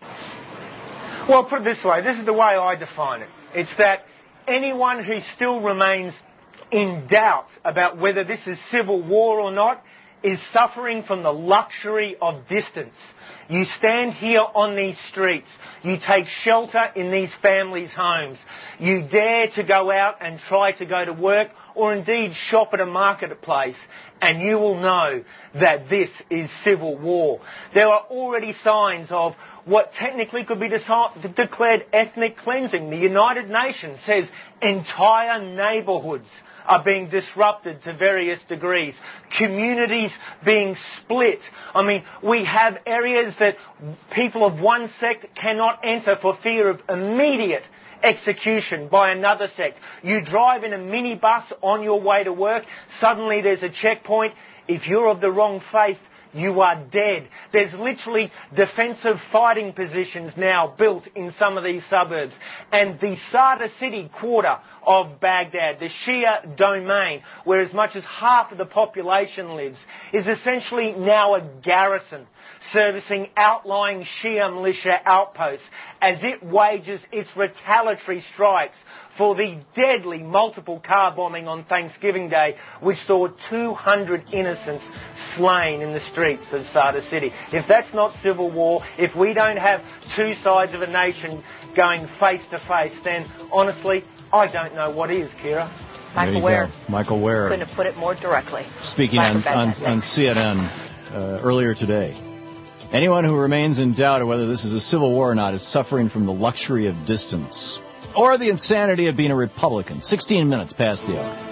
Well, put it this way. This is the way I define it. It's that anyone who still remains in doubt about whether this is civil war or not is suffering from the luxury of distance. You stand here on these streets. You take shelter in these families' homes. You dare to go out and try to go to work or indeed shop at a marketplace, and you will know that this is civil war. There are already signs of what technically could be declared ethnic cleansing. The United Nations says entire neighbourhoods are being disrupted to various degrees. Communities being split. I mean, we have areas that people of one sect cannot enter for fear of immediate execution by another sect. You drive in a minibus on your way to work, suddenly there's a checkpoint. If you're of the wrong faith, you are dead. There's literally defensive fighting positions now built in some of these suburbs. And the Sada City quarter of Baghdad, the Shia domain, where as much as half of the population lives, is essentially now a garrison servicing outlying Shia militia outposts as it wages its retaliatory strikes for the deadly multiple car bombing on Thanksgiving Day, which saw 200 innocents slain in the streets of Sada City. If that's not civil war, if we don't have two sides of a nation going face to face, then honestly, I don't know what is, Kira. Michael Ware. Michael Ware. Couldn't have put it more directly. Speaking on CNN earlier today. Anyone who remains in doubt of whether this is a civil war or not is suffering from the luxury of distance. Or the insanity of being a Republican. 16 minutes past the hour.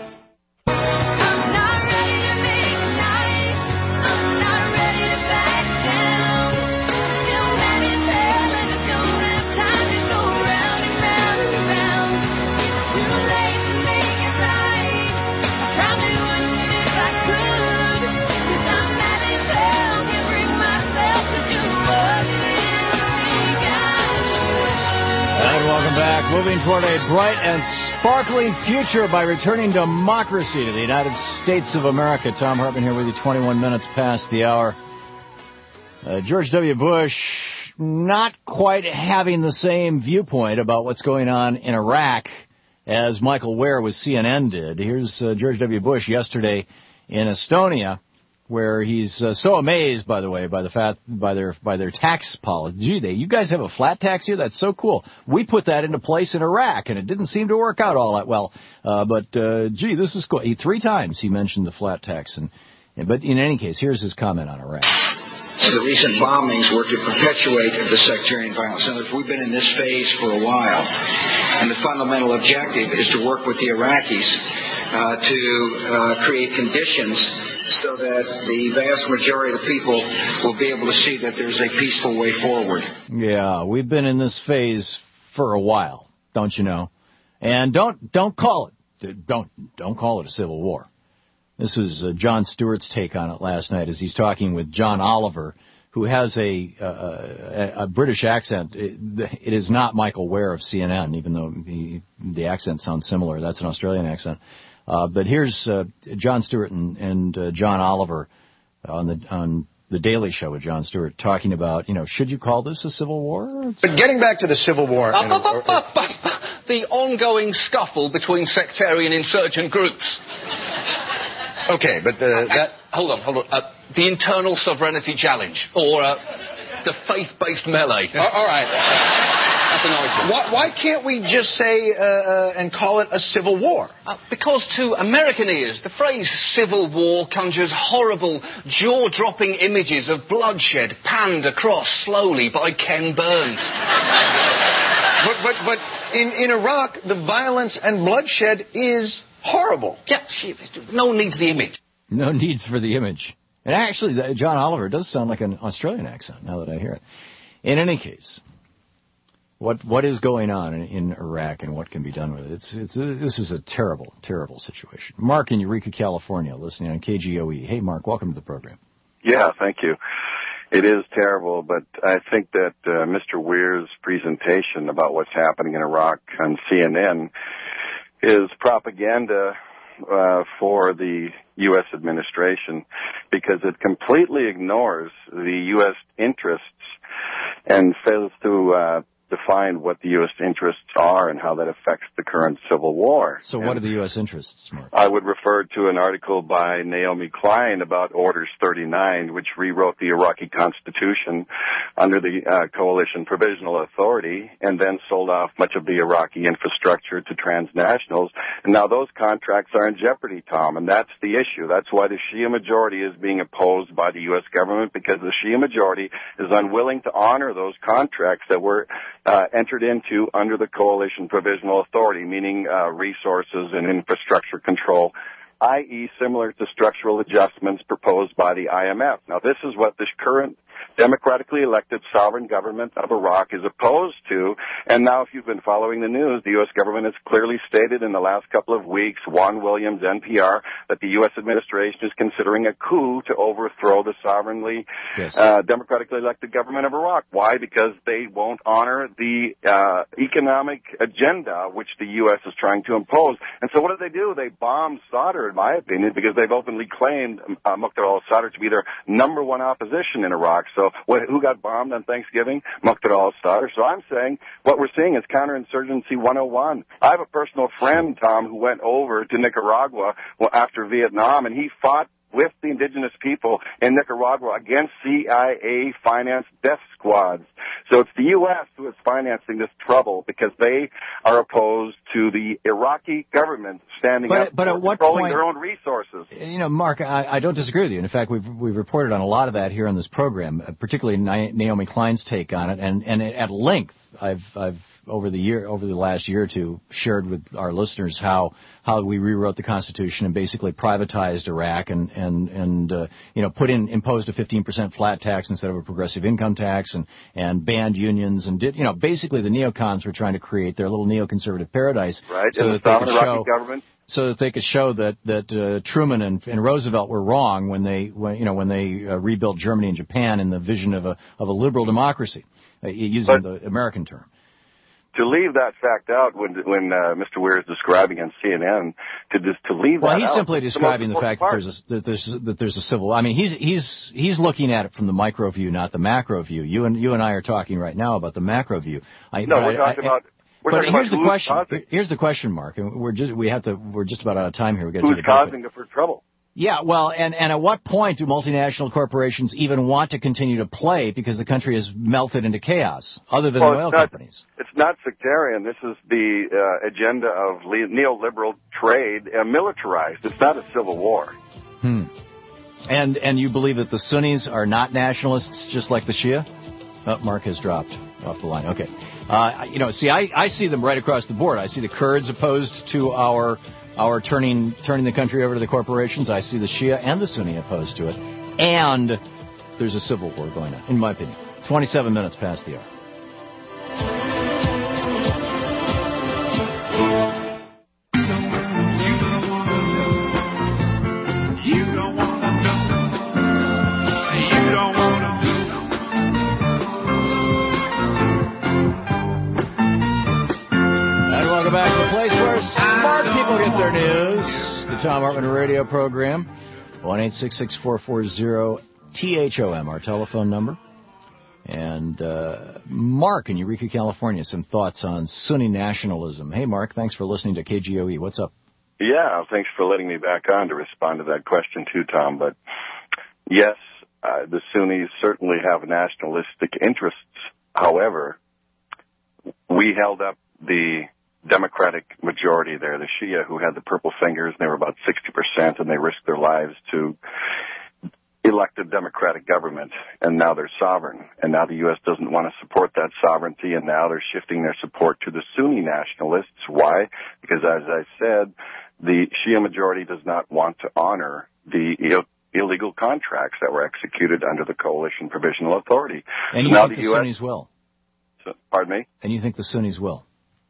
Moving toward a bright and sparkling future by returning democracy to the United States of America. Tom Hartman here with you, 21 minutes past the hour. George W. Bush not quite having the same viewpoint about what's going on in Iraq as Michael Ware with CNN did. Here's George W. Bush yesterday in Estonia, where he's so amazed, by the way, by their tax policy. Gee, you guys have a flat tax here? That's so cool. We put that into place in Iraq, and it didn't seem to work out all that well. But gee, this is cool. 3 times he mentioned the flat tax. But in any case, here's his comment on Iraq. The recent bombings were to perpetuate the sectarian violence. In other words, we've been in this phase for a while, and the fundamental objective is to work with the Iraqis to create conditions so that the vast majority of the people will be able to see that there's a peaceful way forward. Yeah, we've been in this phase for a while, don't you know? And don't call it a civil war. This was Jon Stewart's take on it last night as he's talking with John Oliver, who has a British accent. It is not Michael Ware of CNN, even though the accent sounds similar. That's an Australian accent. But here's Jon Stewart and John Oliver on the Daily Show with Jon Stewart talking about, should you call this a civil war? But getting back to the Civil War. The ongoing scuffle between sectarian insurgent groups. Okay, but Hold on. The internal sovereignty challenge, or the faith-based melee. All right. That's a nice one. Why can't we just say and call it a civil war? Because to American ears, the phrase civil war conjures horrible, jaw-dropping images of bloodshed panned across slowly by Ken Burns. But in Iraq, the violence and bloodshed is horrible. Yeah, no need for the image. No needs for the image. And actually, John Oliver does sound like an Australian accent, now that I hear it. In any case, what is going on in Iraq and what can be done with it? This is a terrible, terrible situation. Mark in Eureka, California, listening on KGOE. Hey, Mark, welcome to the program. Yeah, thank you. It is terrible, but I think that Mr. Weir's presentation about what's happening in Iraq on CNN is propaganda for the U.S. administration, because it completely ignores the U.S. interests and fails to define what the U.S. interests are and how that affects the current civil war. So what are the U.S. interests, Mark? I would refer to an article by Naomi Klein about Orders 39, which rewrote the Iraqi constitution under the Coalition Provisional Authority and then sold off much of the Iraqi infrastructure to transnationals. And now those contracts are in jeopardy, Tom, and that's the issue. That's why the Shia majority is being opposed by the U.S. government, because the Shia majority is unwilling to honor those contracts that were entered into under the Coalition Provisional Authority, meaning resources and infrastructure control, i.e. similar to structural adjustments proposed by the IMF. Now, this is what this current democratically elected sovereign government of Iraq is opposed to. And now, if you've been following the news, the U.S. government has clearly stated in the last couple of weeks, Juan Williams, NPR, that the U.S. administration is considering a coup to overthrow the sovereignly democratically elected government of Iraq. Why? Because they won't honor the economic agenda which the U.S. is trying to impose. And so what do? They bomb Sadr, in my opinion, because they've openly claimed Muqtada al-Sadr to be their number one opposition in Iraq. So who got bombed on Thanksgiving? Muqtada al-Sadr. So I'm saying what we're seeing is counterinsurgency 101. I have a personal friend, Tom, who went over to Nicaragua after Vietnam, and he fought with the indigenous people in Nicaragua against CIA-financed death squads. So it's the U.S. who is financing this trouble because they are opposed to the Iraqi government standing up but for at what controlling point, their own resources. You know, Mark, I don't disagree with you. In fact, we've reported on a lot of that here on this program, particularly Naomi Klein's take on it, and at length I've over the last year or two shared with our listeners how we rewrote the Constitution and basically privatized Iraq and imposed a 15% flat tax instead of a progressive income tax and banned unions and basically the neocons were trying to create their little neoconservative paradise, right? So and that the they could Iraqi government. So that they could show that Truman and Roosevelt were wrong when they rebuilt Germany and Japan in the vision of a liberal democracy, using the American term. To leave that fact out when Mr. Weir is describing on CNN, to leave that out. Well, he's simply describing the fact that there's a civil. I mean, he's looking at it from the micro view, not the macro view. You and I are talking right now about the macro view. We're talking about. But here's the question. Here's the question, Mark. And we're just about out of time here. Who's causing the trouble? Yeah, well, and at what point do multinational corporations even want to continue to play because the country has melted into chaos, other than oil companies? It's not sectarian. This is the agenda of neoliberal trade militarized. It's not a civil war. And you believe that the Sunnis are not nationalists, just like the Shia? Oh, Mark has dropped off the line. Okay. I see them right across the board. I see the Kurds opposed to our turning the country over to the corporations. I see the Shia and the Sunni opposed to it. And there's a civil war going on, in my opinion. 27 minutes past the hour. The Tom Hartman Radio Program, 1-866-440-THOM, our telephone number. And Mark in Eureka, California, some thoughts on Sunni nationalism. Hey, Mark, thanks for listening to KGOE. What's up? Yeah, thanks for letting me back on to respond to that question too, Tom. But yes, the Sunnis certainly have nationalistic interests. However, we held up the Democratic majority there, the Shia, who had the purple fingers, and they were about 60%, and they risked their lives to elect a Democratic government, and now they're sovereign. And now the U.S. doesn't want to support that sovereignty, and now they're shifting their support to the Sunni nationalists. Why? Because, as I said, the Shia majority does not want to honor the illegal contracts that were executed under the Coalition Provisional Authority. And so you think the Sunnis will? Pardon me? And you think the Sunnis will?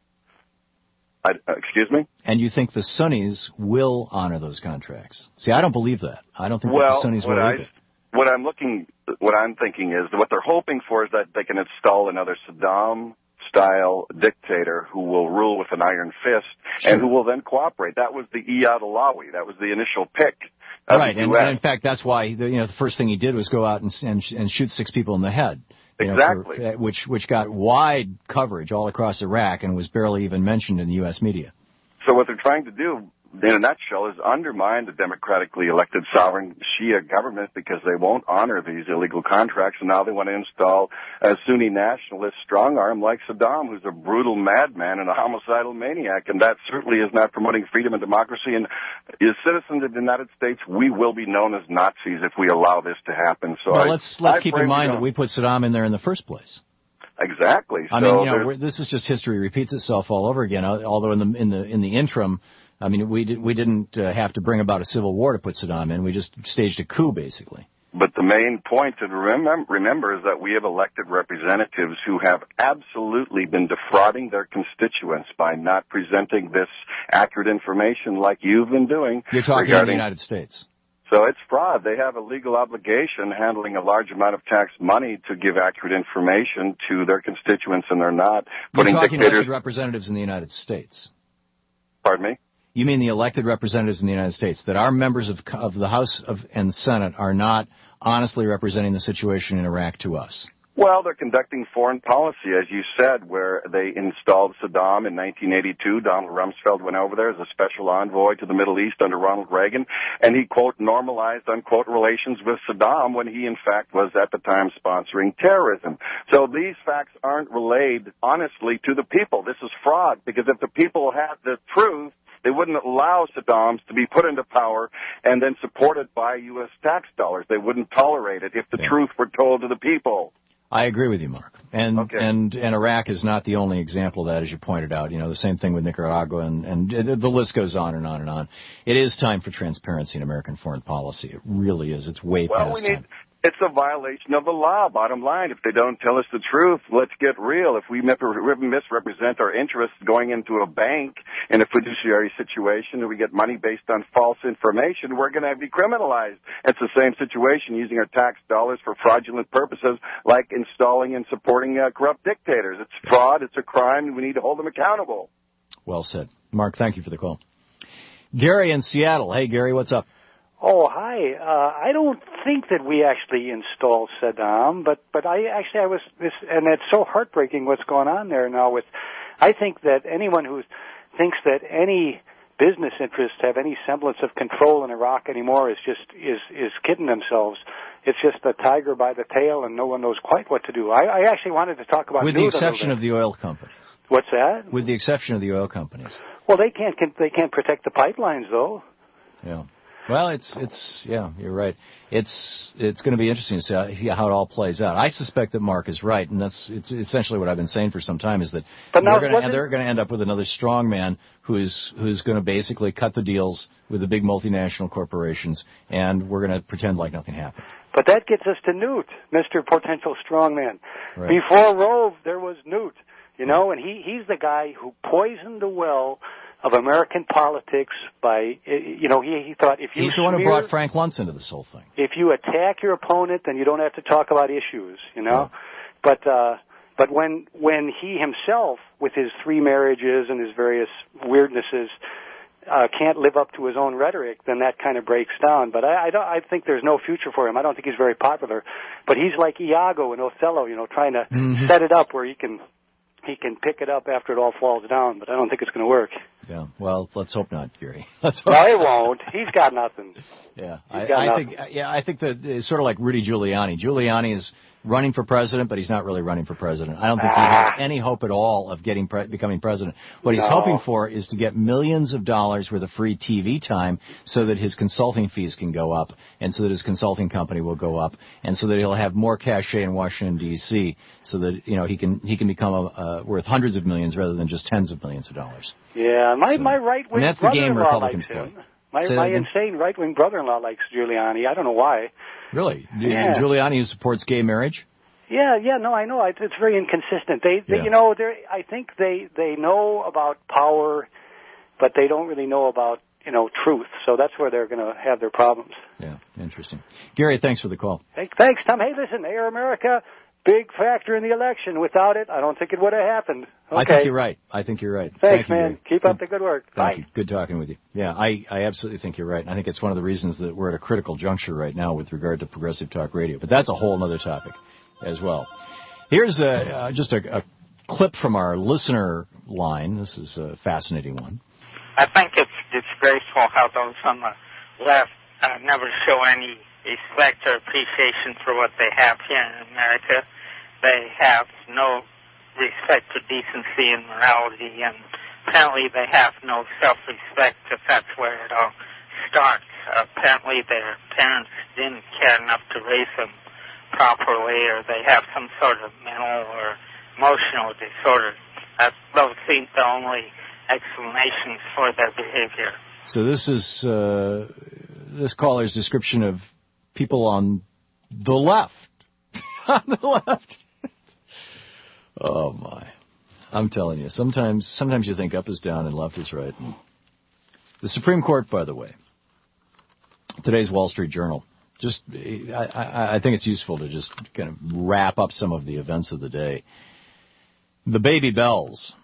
Excuse me? And you think the Sunnis will honor those contracts? See, I don't believe that. I don't think that the Sunnis will either. What I'm thinking is that what they're hoping for is that they can install another Saddam-style dictator who will rule with an iron fist and who will then cooperate. That was the Iyad Allawi. That was the initial pick. Right, and in fact, that's why the first thing he did was go out and shoot 6 people in the head. Exactly. Which got wide coverage all across Iraq and was barely even mentioned in the U.S. media. So what they're trying to do, in a nutshell, is undermine the democratically elected sovereign Shia government because they won't honor these illegal contracts, and now they want to install a Sunni nationalist strong-arm like Saddam, who's a brutal madman and a homicidal maniac, and that certainly is not promoting freedom and democracy. And as citizens of the United States, we will be known as Nazis if we allow this to happen. So let's keep in mind that we put Saddam in there in the first place. Exactly. I mean, this is just history repeats itself all over again. Although in the interim, I mean, we didn't have to bring about a civil war to put Saddam in. We just staged a coup, basically. But the main point to remember is that we have elected representatives who have absolutely been defrauding their constituents by not presenting this accurate information like you've been doing. You're talking about the United States. So it's fraud. They have a legal obligation handling a large amount of tax money to give accurate information to their constituents, and they're not putting You're talking dictators... elected representatives in the United States. Pardon me? You mean the elected representatives in the United States, that our members of the House and Senate are not honestly representing the situation in Iraq to us? Well, they're conducting foreign policy, as you said, where they installed Saddam in 1982. Donald Rumsfeld went over there as a special envoy to the Middle East under Ronald Reagan, and he, quote, normalized, unquote, relations with Saddam when he, in fact, was at the time sponsoring terrorism. So these facts aren't relayed honestly to the people. This is fraud, because if the people had the truth, they wouldn't allow Saddam to be put into power and then supported by U.S. tax dollars. They wouldn't tolerate it if the truth were told to the people. I agree with you, Mark. And Iraq is not the only example of that, as you pointed out. You know, the same thing with Nicaragua, and the list goes on and on and on. It is time for transparency in American foreign policy. It really is. It's way past time. It's a violation of the law, bottom line. If they don't tell us the truth, let's get real. If we misrepresent our interests going into a bank in a fiduciary situation and we get money based on false information, we're going to be criminalized. It's the same situation using our tax dollars for fraudulent purposes, like installing and supporting corrupt dictators. It's fraud, it's a crime, and we need to hold them accountable. Well said. Mark, thank you for the call. Gary in Seattle. Hey, Gary, what's up? Oh, hi. I don't think that we actually installed Saddam, but I was this, and it's so heartbreaking what's going on there now with, I think that anyone who thinks that any business interests have any semblance of control in Iraq anymore is kidding themselves. It's just a tiger by the tail and no one knows quite what to do. I actually wanted to talk about with the exception of the oil companies. What's that? With the exception of the oil companies. Well, they can't protect the pipelines though. Yeah. Well, it's yeah, you're right. It's going to be interesting to see how it all plays out. I suspect that Mark is right, and it's essentially what I've been saying for some time, is that they're going to end up with another strongman who's going to basically cut the deals with the big multinational corporations, and we're going to pretend like nothing happened. But that gets us to Newt, Mr. Potential Strongman. Right. Before Rove, there was Newt, you know, and he's the guy who poisoned the well of American politics by, you know, he thought if you He's the one who brought Frank Luntz into this whole thing. If you attack your opponent, then you don't have to talk about issues, you know. Yeah. But when he himself, with his 3 marriages and his various weirdnesses, can't live up to his own rhetoric, then that kind of breaks down. But I think there's no future for him. I don't think he's very popular. But he's like Iago in Othello, you know, trying to set it up where he can pick it up after it all falls down, but I don't think it's going to work. Yeah, well, let's hope not, Gary. No, it won't. He's got nothing. Yeah, I think that it's sort of like Rudy Giuliani. Giuliani is running for president, but he's not really running for president. I don't think he has any hope at all of becoming president. What he's hoping for is to get millions of dollars worth of free TV time so that his consulting fees can go up, and so that his consulting company will go up, and so that he'll have more cachet in Washington, D.C., so that, you know, he can become worth hundreds of millions rather than just tens of millions of dollars. Yeah, my right-wing brother-in-law likes him. My insane right-wing brother-in-law likes Giuliani. I don't know why. Really? Yeah. Giuliani, who supports gay marriage? Yeah, no, I know. It's very inconsistent. They you know, I think they know about power, but they don't really know about, you know, truth. So that's where they're going to have their problems. Yeah, interesting. Gary, thanks for the call. Hey, thanks, Tom. Hey, listen, Air America, big factor in the election. Without it, I don't think it would have happened. Okay. I think you're right. Thanks, Thank you, man. Gary. Keep up the good work. Thank Bye. you. Good talking with you. Yeah, I absolutely think you're right. And I think it's one of the reasons that we're at a critical juncture right now with regard to Progressive Talk Radio. But that's a whole other topic as well. Here's just a clip from our listener line. This is a fascinating one. I think it's disgraceful how those on the left never show any respect or appreciation for what they have here in America. They have no respect for decency and morality, and apparently they have no self-respect if that's where it all starts. Apparently their parents didn't care enough to raise them properly, or they have some sort of mental or emotional disorder. Those seem the only explanations for their behavior. So this is this caller's description of people on the left. On the left. Oh, my. I'm telling you, sometimes you think up is down and left is right. The Supreme Court, by the way, today's Wall Street Journal, I think it's useful to just kind of wrap up some of the events of the day. The baby bells.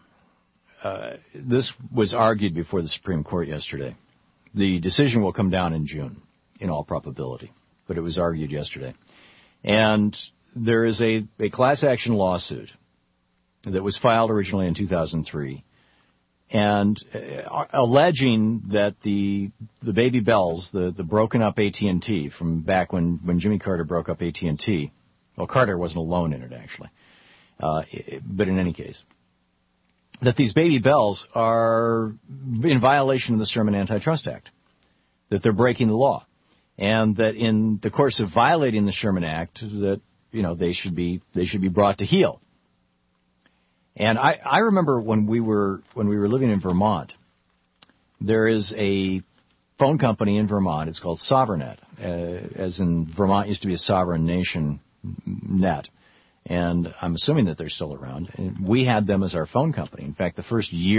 This was argued before the Supreme Court yesterday. The decision will come down in June, in all probability, but it was argued yesterday. And there is a class action lawsuit that was filed originally in 2003, and alleging that the Baby Bells, the broken up AT&T from back when Jimmy Carter broke up AT&T, well, Carter wasn't alone in it actually, but in any case, that these Baby Bells are in violation of the Sherman Antitrust Act, that they're breaking the law, and that in the course of violating the Sherman Act, that they should be brought to heel. And I remember when we were living in Vermont, there is a phone company in Vermont. It's called Sovereignnet, as in Vermont used to be a sovereign nation net. And I'm assuming that they're still around. And we had them as our phone company. In fact, the first 2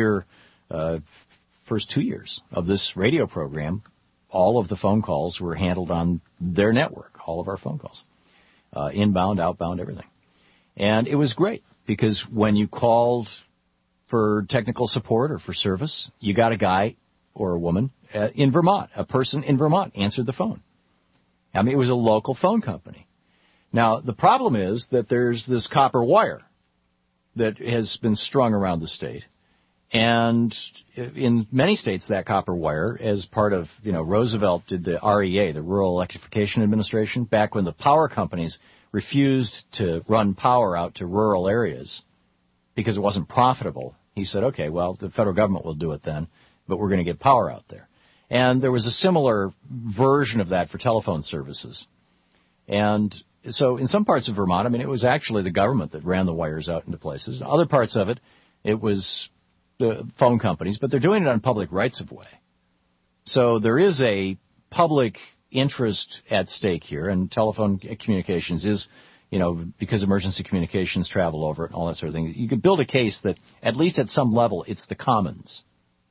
years of this radio program, all of the phone calls were handled on their network, all of our phone calls, inbound, outbound, everything. And it was great because when you called for technical support or for service, you got a guy or a woman in Vermont, a person in Vermont answered the phone. I mean, it was a local phone company. Now, the problem is that there's this copper wire that has been strung around the state. And in many states, that copper wire, as part of, Roosevelt did the REA, the Rural Electrification Administration, back when the power companies refused to run power out to rural areas because it wasn't profitable. He said, okay, well, the federal government will do it then, but we're going to get power out there. And there was a similar version of that for telephone services. And so in some parts of Vermont, I mean, it was actually the government that ran the wires out into places. In other parts of it, it was the phone companies, but they're doing it on public rights of way. So there is a public interest at stake here, and telephone communications is, because emergency communications travel over it and all that sort of thing. You could build a case that, at least at some level, it's the commons.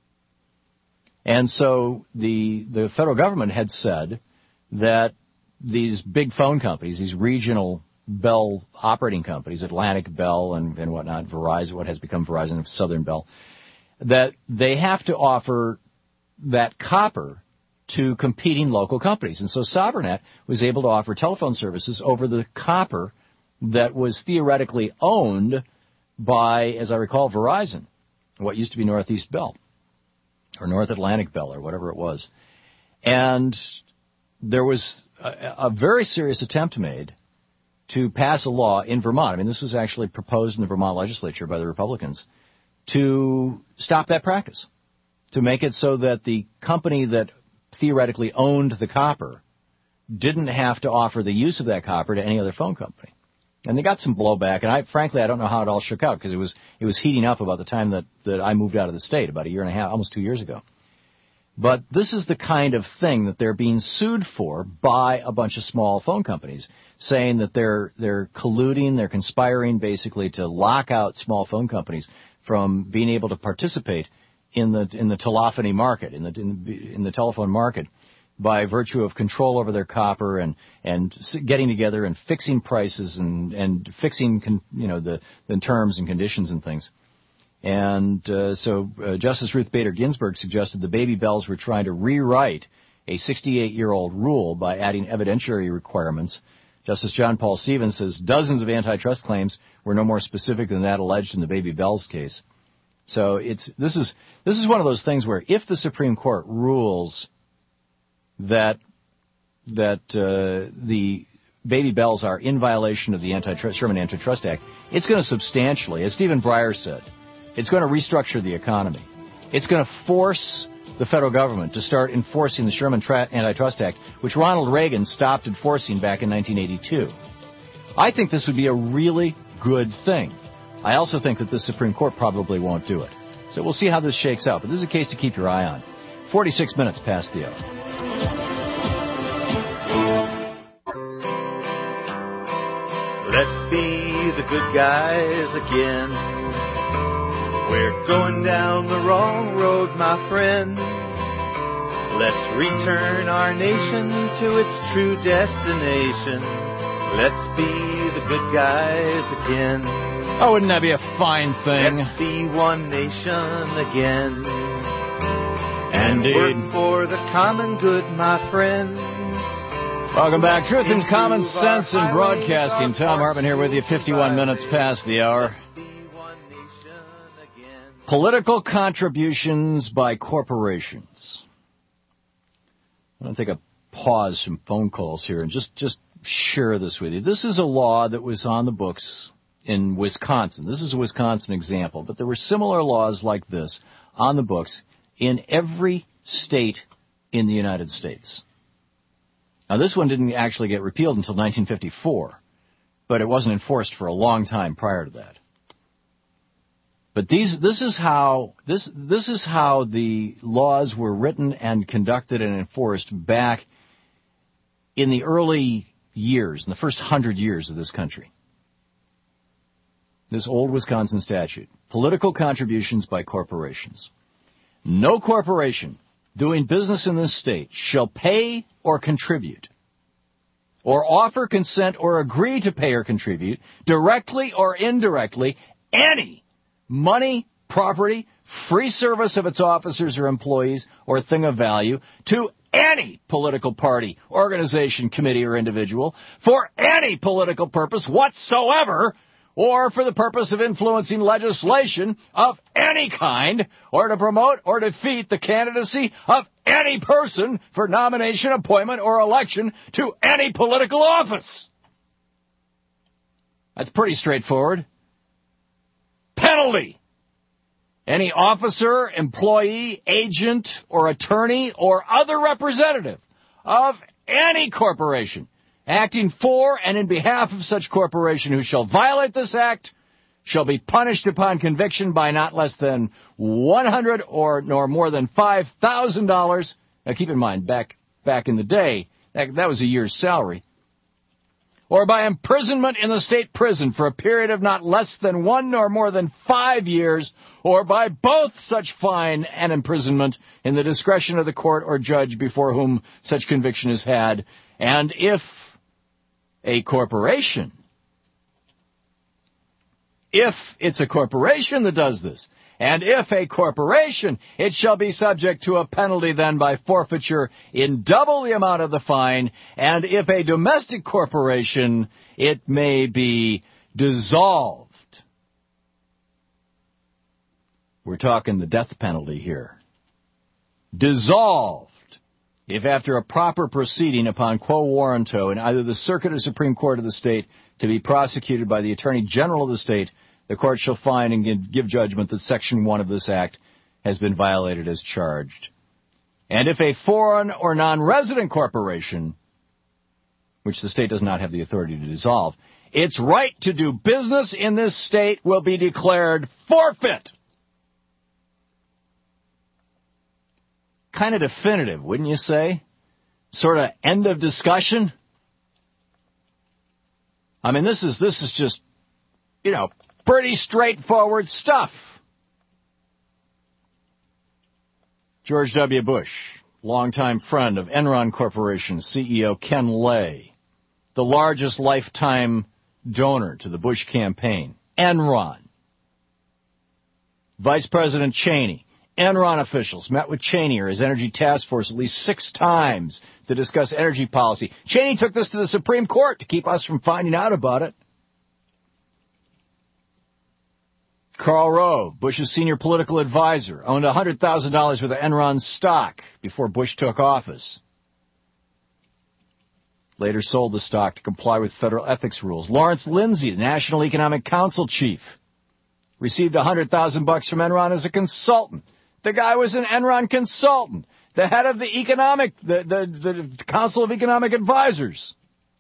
And so the federal government had said that these big phone companies, these regional Bell operating companies, Atlantic Bell and whatnot, Verizon, what has become Verizon, Southern Bell, that they have to offer that copper to competing local companies. And so Sovereignnet was able to offer telephone services over the copper that was theoretically owned by, as I recall, Verizon, what used to be Northeast Bell, or North Atlantic Bell, or whatever it was. And there was a very serious attempt made to pass a law in Vermont. I mean, this was actually proposed in the Vermont legislature by the Republicans to stop that practice, to make it so that the company that theoretically owned the copper didn't have to offer the use of that copper to any other phone company. And they got some blowback, and frankly, I don't know how it all shook out, because it was heating up about the time that I moved out of the state, about a year and a half, almost 2 years ago. But this is the kind of thing that they're being sued for by a bunch of small phone companies, saying that they're colluding, they're conspiring basically to lock out small phone companies from being able to participate in the telephony market, in the telephone market, by virtue of control over their copper and getting together and fixing prices and fixing the terms and conditions and things. And so Justice Ruth Bader Ginsburg suggested the Baby Bells were trying to rewrite a 68-year-old rule by adding evidentiary requirements. Justice John Paul Stevens says dozens of antitrust claims were no more specific than that alleged in the Baby Bells case. So this is one of those things where if the Supreme Court rules that the Baby Bells are in violation of the Sherman Antitrust Act, it's going to substantially, as Stephen Breyer said, it's going to restructure the economy. It's going to force the federal government to start enforcing the Sherman Antitrust Act, which Ronald Reagan stopped enforcing back in 1982. I think this would be a really good thing. I also think that the Supreme Court probably won't do it. So we'll see how this shakes out. But this is a case to keep your eye on. 46 minutes past the hour. Let's be the good guys again. We're going down the wrong road, my friend. Let's return our nation to its true destination. Let's be the good guys again. Oh, wouldn't that be a fine thing? Let's be one nation again. Indeed. Work for the common good, my friends. Welcome back. Truth and Common Sense in Broadcasting. Tom Hartman here with you, 51 minutes past the hour. Political contributions by corporations. I'm going to take a pause from phone calls here and just share this with you. This is a law that was on the books in Wisconsin. This is a Wisconsin example, but there were similar laws like this on the books in every state in the United States. Now, this one didn't actually get repealed until 1954, but it wasn't enforced for a long time prior to that. But this is how the laws were written and conducted and enforced back in the early years, in the first 100 years of this country. This old Wisconsin statute. Political contributions by corporations. No corporation doing business in this state shall pay or contribute, or offer, consent, or agree to pay or contribute, directly or indirectly, any money, property, free service of its officers or employees, or thing of value to any political party, organization, committee, or individual for any political purpose whatsoever, or for the purpose of influencing legislation of any kind, or to promote or defeat the candidacy of any person for nomination, appointment, or election to any political office. That's pretty straightforward. Penalty. Any officer, employee, agent, or attorney, or other representative of any corporation acting for and in behalf of such corporation who shall violate this act shall be punished upon conviction by not less than $100 or nor more than $5,000. Now keep in mind, back in the day, that was a year's salary. Or by imprisonment in the state prison for a period of not less than 1 nor more than 5 years, or by both such fine and imprisonment in the discretion of the court or judge before whom such conviction is had. And if a corporation, if it's a corporation that does this, and if a corporation, it shall be subject to a penalty then by forfeiture in double the amount of the fine, and if a domestic corporation, it may be dissolved. We're talking the death penalty here. Dissolved. If after a proper proceeding upon quo warranto in either the Circuit or Supreme Court of the state to be prosecuted by the Attorney General of the state, the court shall find and give judgment that Section 1 of this act has been violated as charged. And if a foreign or non-resident corporation, which the state does not have the authority to dissolve, its right to do business in this state will be declared forfeit. Kind of definitive, wouldn't you say? Sort of end of discussion. I mean, this is just, pretty straightforward stuff. George W. Bush, longtime friend of Enron Corporation CEO Ken Lay, the largest lifetime donor to the Bush campaign, Enron. Vice President Cheney. Enron officials met with Cheney or his energy task force at least 6 times to discuss energy policy. Cheney took this to the Supreme Court to keep us from finding out about it. Karl Rove, Bush's senior political advisor, owned $100,000 worth of Enron stock before Bush took office. Later sold the stock to comply with federal ethics rules. Lawrence Lindsay, the National Economic Council chief, received $100,000 from Enron as a consultant. The guy was an Enron consultant, the head of the Council of Economic Advisors.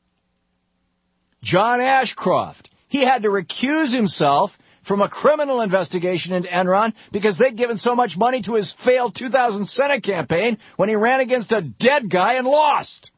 John Ashcroft, he had to recuse himself from a criminal investigation into Enron because they'd given so much money to his failed 2000 Senate campaign when he ran against a dead guy and lost.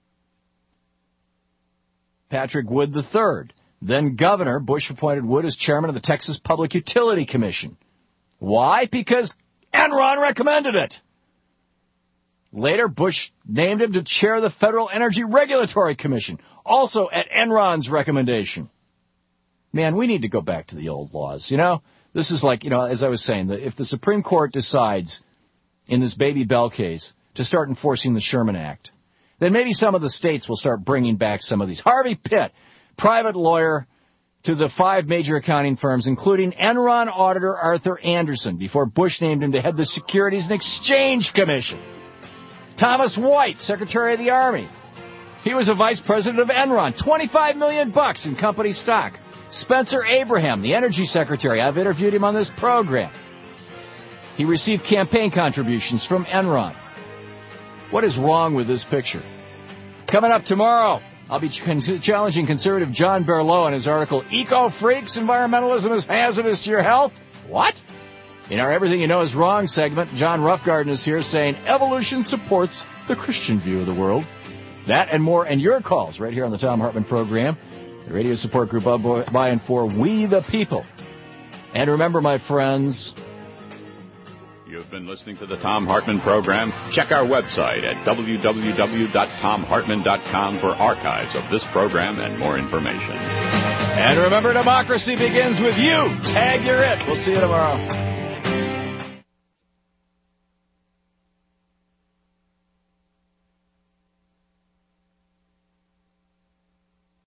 Patrick Wood III, then governor, Bush appointed Wood as chairman of the Texas Public Utility Commission. Why? Because Enron recommended it. Later, Bush named him to chair the Federal Energy Regulatory Commission, also at Enron's recommendation. Man, we need to go back to the old laws, This is like, as I was saying, if the Supreme Court decides in this Baby Bell case to start enforcing the Sherman Act, then maybe some of the states will start bringing back some of these. Harvey Pitt, private lawyer to the 5 major accounting firms, including Enron auditor Arthur Anderson, before Bush named him to head the Securities and Exchange Commission. Thomas White, Secretary of the Army. He was a vice president of Enron, $25 million in company stock. Spencer Abraham, the energy secretary. I've interviewed him on this program. He received campaign contributions from Enron. What is wrong with this picture? Coming up tomorrow, I'll be challenging conservative John Berlow in his article, Eco-Freaks, Environmentalism is Hazardous to Your Health. What? In our Everything You Know Is Wrong segment, John Roughgarden is here saying evolution supports the Christian view of the world. That and more, and your calls right here on the Thom Hartmann program, the radio support group of by and for We the People. And remember, my friends, you've been listening to the Thom Hartmann program. Check our website at www.thomhartmann.com for archives of this program and more information. And remember, democracy begins with you. Tag, you're it. We'll see you tomorrow.